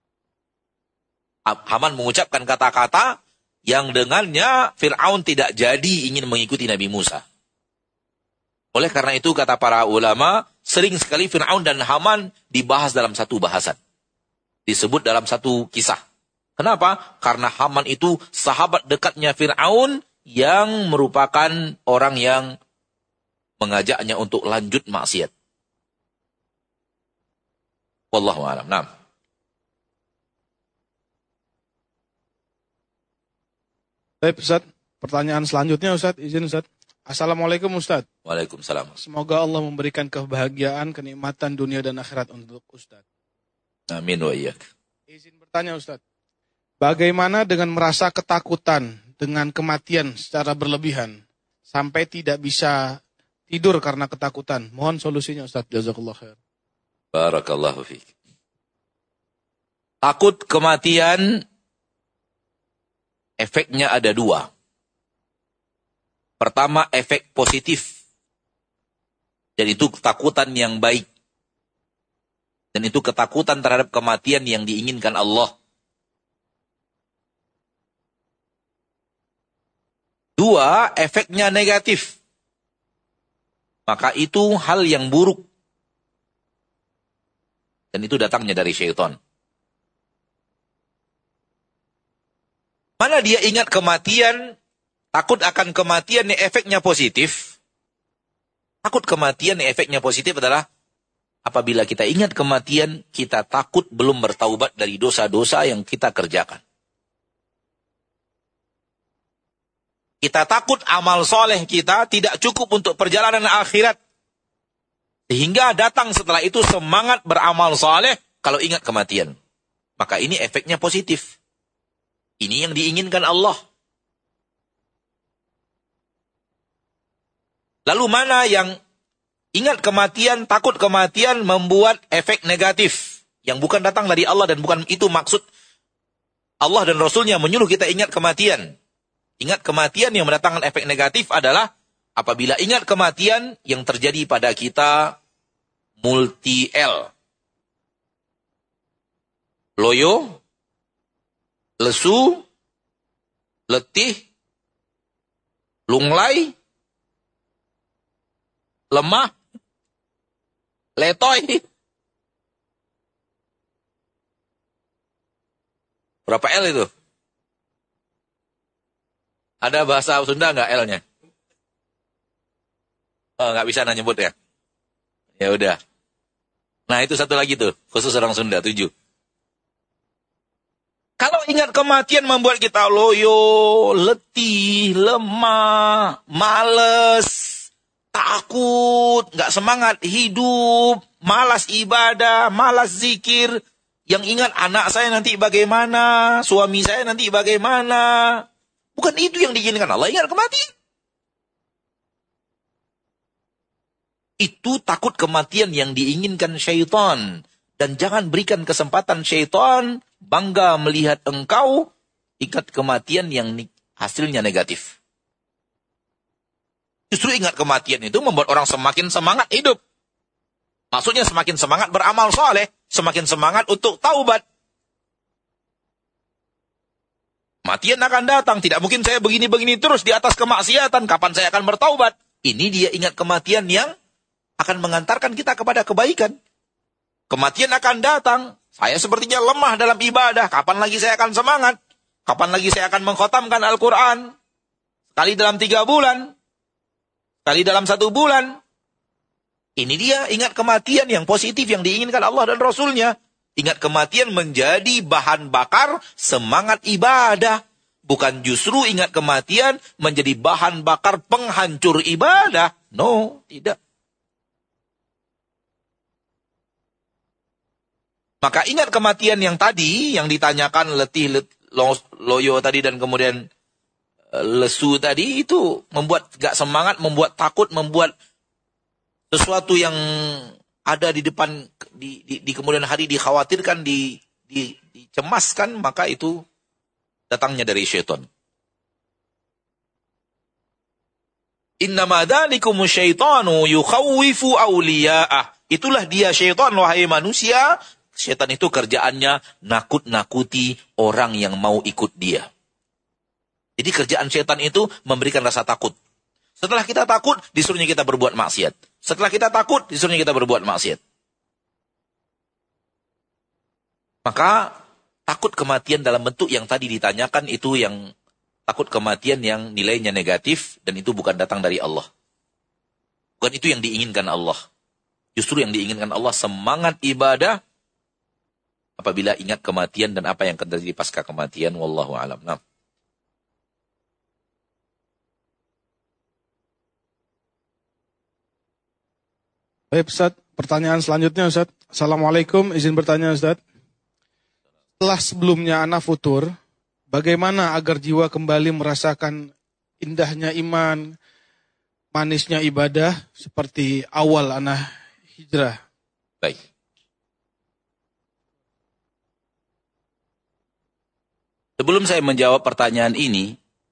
Haman mengucapkan kata-kata yang dengannya Fir'aun tidak jadi ingin mengikuti Nabi Musa. Oleh karena itu kata para ulama, sering sekali Fir'aun dan Haman dibahas dalam satu bahasan. Disebut dalam satu kisah. Kenapa? Karena Haman itu sahabat dekatnya Fir'aun yang merupakan orang yang mengajaknya untuk lanjut maksiat. Wallahu a'lam. Nah. Baik Ustaz, pertanyaan selanjutnya Ustaz, izin Ustaz. Assalamualaikum Ustaz. Waalaikumsalam. Semoga Allah memberikan kebahagiaan, kenikmatan dunia dan akhirat untuk Ustaz. Amin wa iyyak. Izin bertanya Ustaz. Bagaimana dengan merasa ketakutan dengan kematian secara berlebihan sampai tidak bisa tidur karena ketakutan? Mohon solusinya Ustaz. Jazakallah khair. Barakallahu fiik. Takut kematian efeknya ada dua. Pertama, efek positif. Dan itu ketakutan yang baik. Dan itu ketakutan terhadap kematian yang diinginkan Allah. Dua, efeknya negatif. Maka itu hal yang buruk. Dan itu datangnya dari syaitan. Mana dia ingat kematian, takut akan kematian yang efeknya positif. Takut kematian yang efeknya positif adalah apabila kita ingat kematian, kita takut belum bertaubat dari dosa-dosa yang kita kerjakan. Kita takut amal soleh kita tidak cukup untuk perjalanan akhirat. Sehingga datang setelah itu semangat beramal soleh kalau ingat kematian. Maka ini efeknya positif. Ini yang diinginkan Allah. Lalu mana yang ingat kematian, takut kematian membuat efek negatif. Yang bukan datang dari Allah dan bukan itu maksud Allah dan Rasulnya menyuruh kita ingat kematian. Ingat kematian yang mendatangkan efek negatif adalah apabila ingat kematian yang terjadi pada kita multi-L. Loyo, lesu, letih, lunglai, lemah, letoy. Berapa L itu? Ada bahasa Sunda nggak L-nya? Oh, nggak bisa nyebut ya? Ya udah. Nah itu satu lagi tuh, khusus orang Sunda, 7. Kalau ingat kematian membuat kita loyo, letih, lemah, males, takut, nggak semangat hidup, malas ibadah, malas zikir. Yang ingat anak saya nanti bagaimana, suami saya nanti bagaimana. Bukan itu yang diinginkan Allah, ingat kematian. Itu takut kematian yang diinginkan syaitan. Dan jangan berikan kesempatan syaitan bangga melihat engkau ingat kematian yang hasilnya negatif. Justru ingat kematian itu membuat orang semakin semangat hidup. Maksudnya semakin semangat beramal soleh, semakin semangat untuk taubat. Kematian akan datang, tidak mungkin saya begini-begini terus di atas kemaksiatan, kapan saya akan bertaubat? Ini dia ingat kematian yang akan mengantarkan kita kepada kebaikan. Kematian akan datang, saya sepertinya lemah dalam ibadah, kapan lagi saya akan semangat? Kapan lagi saya akan mengkhatamkan Al-Quran? Sekali dalam 3 bulan, sekali dalam 1 bulan. Ini dia ingat kematian yang positif yang diinginkan Allah dan Rasulnya. Ingat kematian menjadi bahan bakar semangat ibadah. Bukan justru ingat kematian menjadi bahan bakar penghancur ibadah. No, tidak. Maka ingat kematian yang tadi, yang ditanyakan letih, loyo tadi dan kemudian lesu tadi itu membuat gak semangat, membuat takut, membuat sesuatu yang ada di depan, di kemudian hari dikhawatirkan, dicemaskan, maka itu datangnya dari syaitan. Innama dzalikumu syaitanu yukhawwifu awliya'ah. Itulah dia syaitan, wahai manusia. Syaitan itu kerjaannya nakut-nakuti orang yang mau ikut dia. Jadi kerjaan syaitan itu memberikan rasa takut. Setelah kita takut, disuruhnya kita berbuat maksiat. Setelah kita takut, disuruhnya kita berbuat maksiat. Maka takut kematian dalam bentuk yang tadi ditanyakan itu yang takut kematian yang nilainya negatif dan itu bukan datang dari Allah. Bukan itu yang diinginkan Allah. Justru yang diinginkan Allah semangat ibadah apabila ingat kematian dan apa yang akan terjadi pasca kematian. Wallahu a'lam. Nah. Baik Ustaz, pertanyaan selanjutnya Ustaz. Assalamualaikum, izin bertanya Ustaz. Setelah sebelumnya ana futur, bagaimana agar jiwa kembali merasakan indahnya iman, manisnya ibadah seperti awal ana hijrah? Baik. Sebelum saya menjawab pertanyaan ini,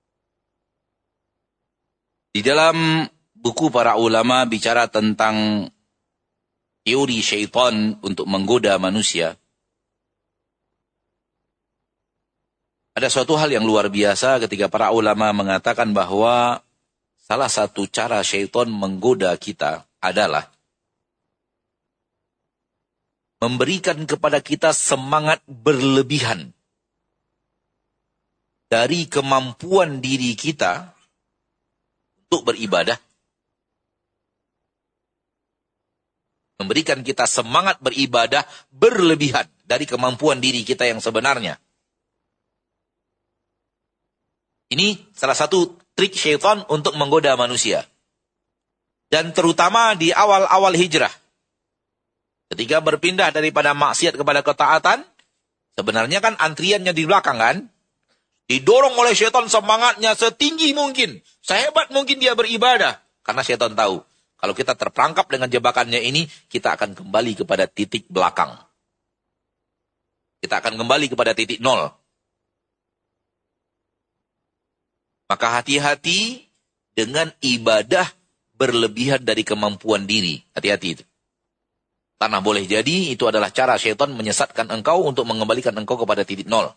di dalam buku para ulama bicara tentang teori syaitan untuk menggoda manusia. Ada suatu hal yang luar biasa ketika para ulama mengatakan bahwa salah satu cara syaitan menggoda kita adalah memberikan kepada kita semangat berlebihan dari kemampuan diri kita untuk beribadah. Memberikan kita semangat beribadah berlebihan dari kemampuan diri kita yang sebenarnya. Ini salah satu trik syaitan untuk menggoda manusia. Dan terutama di awal-awal hijrah. Ketika berpindah daripada maksiat kepada ketaatan, sebenarnya kan antriannya di belakang kan? Didorong oleh syaitan semangatnya setinggi mungkin. Sehebat mungkin dia beribadah. Karena syaitan tahu. Kalau kita terperangkap dengan jebakannya ini, kita akan kembali kepada titik belakang. Kita akan kembali kepada titik nol. Maka hati-hati dengan ibadah berlebihan dari kemampuan diri. Hati-hati itu. Karena boleh jadi itu adalah cara syaitan menyesatkan engkau untuk mengembalikan engkau kepada titik nol.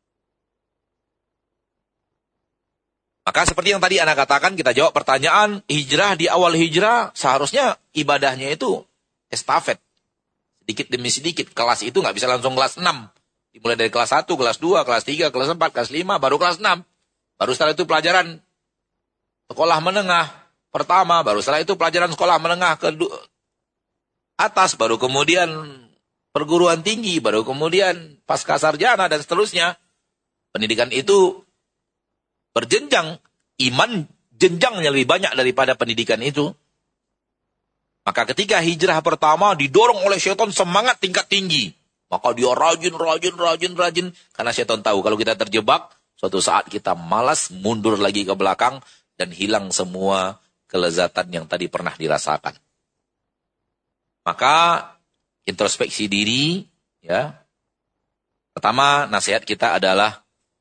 Maka seperti yang tadi Anda katakan, kita jawab pertanyaan, hijrah di awal hijrah, seharusnya ibadahnya itu estafet. Sedikit demi sedikit, kelas itu nggak bisa langsung kelas 6. Dimulai dari kelas 1, kelas 2, kelas 3, kelas 4, kelas 5, baru kelas 6. Baru setelah itu pelajaran sekolah menengah pertama, baru setelah itu pelajaran sekolah menengah ke atas, baru kemudian perguruan tinggi, baru kemudian pasca sarjana dan seterusnya. Pendidikan itu berjenjang, iman jenjangnya lebih banyak daripada pendidikan itu. Maka ketika hijrah pertama didorong oleh syaitan semangat tingkat tinggi. Maka dia rajin. Karena syaitan tahu kalau kita terjebak, suatu saat kita malas mundur lagi ke belakang dan hilang semua kelezatan yang tadi pernah dirasakan. Maka introspeksi diri, ya. Pertama nasihat kita adalah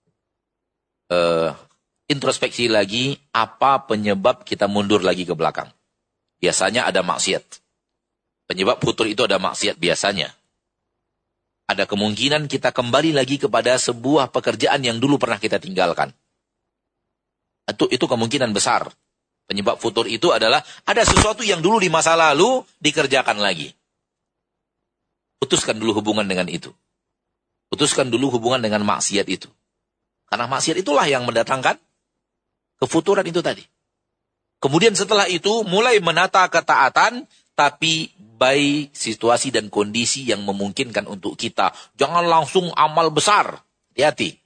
introspeksi lagi apa penyebab kita mundur lagi ke belakang. Biasanya ada maksiat. Penyebab futur itu ada maksiat biasanya. Ada kemungkinan kita kembali lagi kepada sebuah pekerjaan yang dulu pernah kita tinggalkan. Itu kemungkinan besar. Penyebab futur itu adalah ada sesuatu yang dulu di masa lalu dikerjakan lagi. Putuskan dulu hubungan dengan itu. Putuskan dulu hubungan dengan maksiat itu. Karena maksiat itulah yang mendatangkan kefuturan itu tadi. Kemudian setelah itu mulai menata ketaatan, tapi by situasi dan kondisi yang memungkinkan untuk kita. Jangan langsung amal besar. Hati-hati.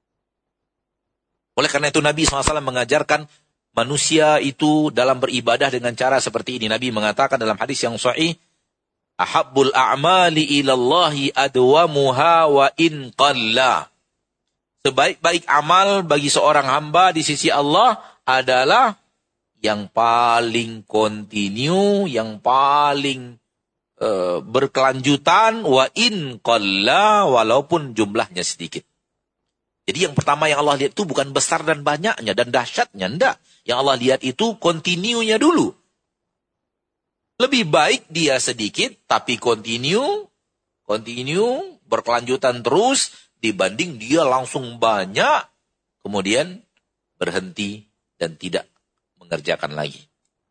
Oleh karena itu Nabi SAW mengajarkan manusia itu dalam beribadah dengan cara seperti ini. Nabi mengatakan dalam hadis yang sahih, Ahabbul a'mali ilallahi adwamuha wa in qalla. Sebaik-baik amal bagi seorang hamba di sisi Allah adalah yang paling kontinu, yang paling berkelanjutan, wa in qalla, walaupun jumlahnya sedikit. Jadi yang pertama yang Allah lihat itu bukan besar dan banyaknya dan dahsyatnya, enggak. Yang Allah lihat itu kontinunya dulu. Lebih baik dia sedikit tapi kontinu, berkelanjutan terus dibanding dia langsung banyak kemudian berhenti dan tidak mengerjakan lagi.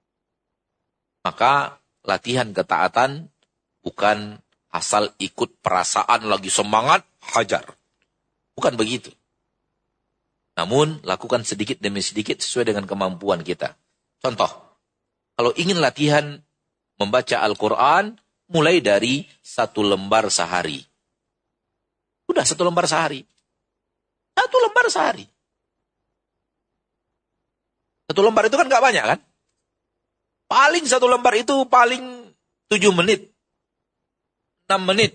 Maka latihan ketaatan bukan asal ikut perasaan lagi semangat, hajar. Bukan begitu. Namun, lakukan sedikit demi sedikit sesuai dengan kemampuan kita. Contoh, kalau ingin latihan membaca Al-Quran, mulai dari 1 lembar sehari. Udah 1 lembar sehari. 1 lembar sehari. 1 lembar itu kan gak banyak kan? Paling 1 lembar itu paling 7 menit. 6 menit.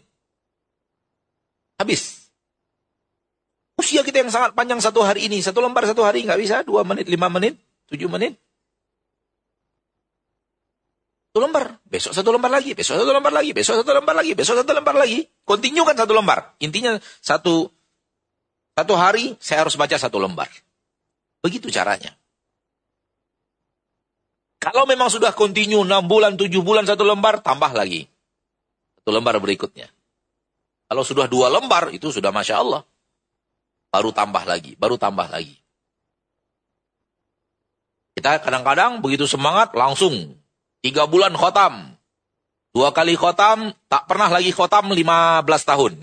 Habis. Usia kita yang sangat panjang 1 hari ini. 1 lembar 1 hari nggak bisa. 2 menit, 5 menit, 7 menit. 1 lembar. Besok 1 lembar lagi. Besok 1 lembar lagi. Besok 1 lembar lagi. Besok 1 lembar lagi. Continue kan 1 lembar. Intinya satu hari saya harus baca 1 lembar. Begitu caranya. Kalau memang sudah continue 6 bulan, 7 bulan 1 lembar, tambah lagi. 1 lembar berikutnya. Kalau sudah 2 lembar, itu sudah Masya Allah. Baru tambah lagi. Kita kadang-kadang begitu semangat, langsung 3 bulan khotam. 2 kali khotam, tak pernah lagi khotam 15 tahun.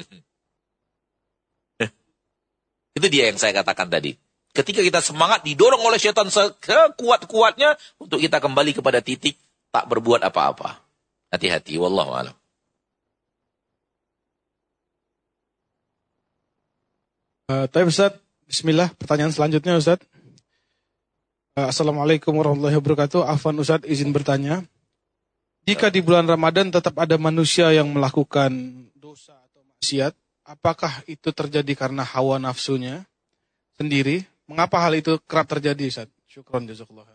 Itu dia yang saya katakan tadi. Ketika kita semangat, didorong oleh setan sekuat-kuatnya untuk kita kembali kepada titik tak berbuat apa-apa. Hati-hati, wallahu a'lam. Tapi Ustaz, bismillah, pertanyaan selanjutnya Ustaz. Assalamualaikum warahmatullahi wabarakatuh. Afwan Ustaz, izin bertanya. Jika di bulan Ramadan tetap ada manusia yang melakukan dosa atau maksiat, apakah itu terjadi karena hawa nafsunya sendiri? Mengapa hal itu kerap terjadi Ustaz? Syukron jazakallah.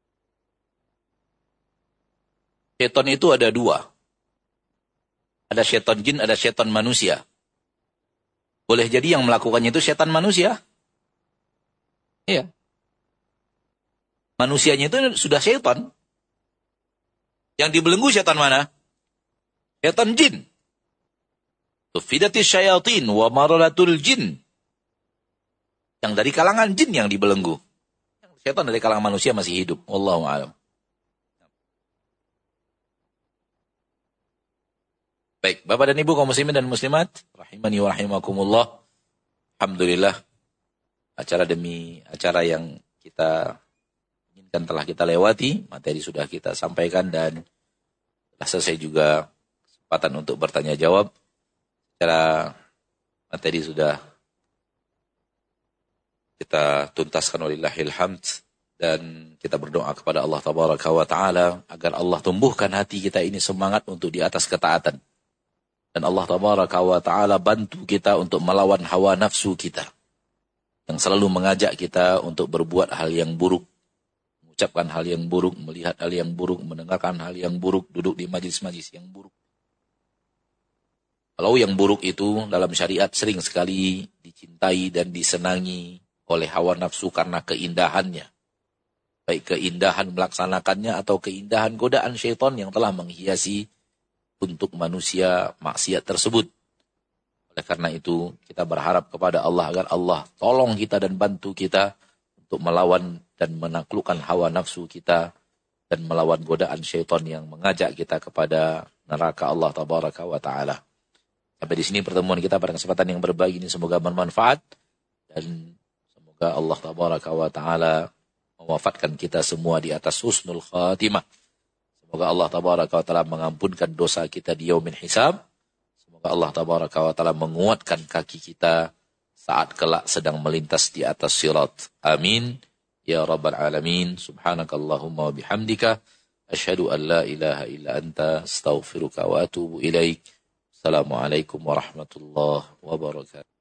Syaitan itu ada 2. Ada syaitan jin, ada syaitan manusia. Boleh jadi yang melakukannya itu syaitan manusia. Iya. Manusianya itu sudah syaitan. Yang dibelenggu syaitan mana? Syaitan jin. Tufidatis syayatin wa maralatul jin. Yang dari kalangan jin yang dibelenggu. Syaitan dari kalangan manusia masih hidup. Wallahu a'lam. Baik, Bapak dan Ibu kaum muslimin dan muslimat, rahimani wa rahimakumullah. Alhamdulillah, acara demi acara yang kita inginkan telah kita lewati, materi sudah kita sampaikan dan telah selesai juga kesempatan untuk bertanya jawab. Secara materi sudah kita tuntaskan walillahil hamd dan kita berdoa kepada Allah tabaraka wa taala agar Allah tumbuhkan hati kita ini semangat untuk di atas ketaatan. Dan Allah tabaraka wa ta'ala bantu kita untuk melawan hawa nafsu kita. Yang selalu mengajak kita untuk berbuat hal yang buruk. Mengucapkan hal yang buruk, melihat hal yang buruk, mendengarkan hal yang buruk, duduk di majlis-majlis yang buruk. Kalau yang buruk itu dalam syariat sering sekali dicintai dan disenangi oleh hawa nafsu karena keindahannya. Baik keindahan melaksanakannya atau keindahan godaan syaitan yang telah menghiasi untuk manusia maksiat tersebut. Oleh karena itu, kita berharap kepada Allah agar Allah tolong kita dan bantu kita untuk melawan dan menaklukkan hawa nafsu kita dan melawan godaan syaitan yang mengajak kita kepada neraka Allah tabaraka wa ta'ala. Sampai di sini pertemuan kita pada kesempatan yang berbagi ini semoga bermanfaat dan semoga Allah tabaraka wa ta'ala mewafatkan kita semua di atas husnul khatimah. Semoga Allah tabaraka wa ta'ala mengampunkan dosa kita di yaumil hisab. Semoga Allah tabaraka wa ta'ala menguatkan kaki kita saat kelak sedang melintas di atas sirat. Amin. Ya Rabbal Alamin. Subhanakallahumma wa bihamdika. Asyhadu an la ilaha illa anta astaghfiruka wa atubu ilaik. Assalamualaikum warahmatullahi wabarakatuh.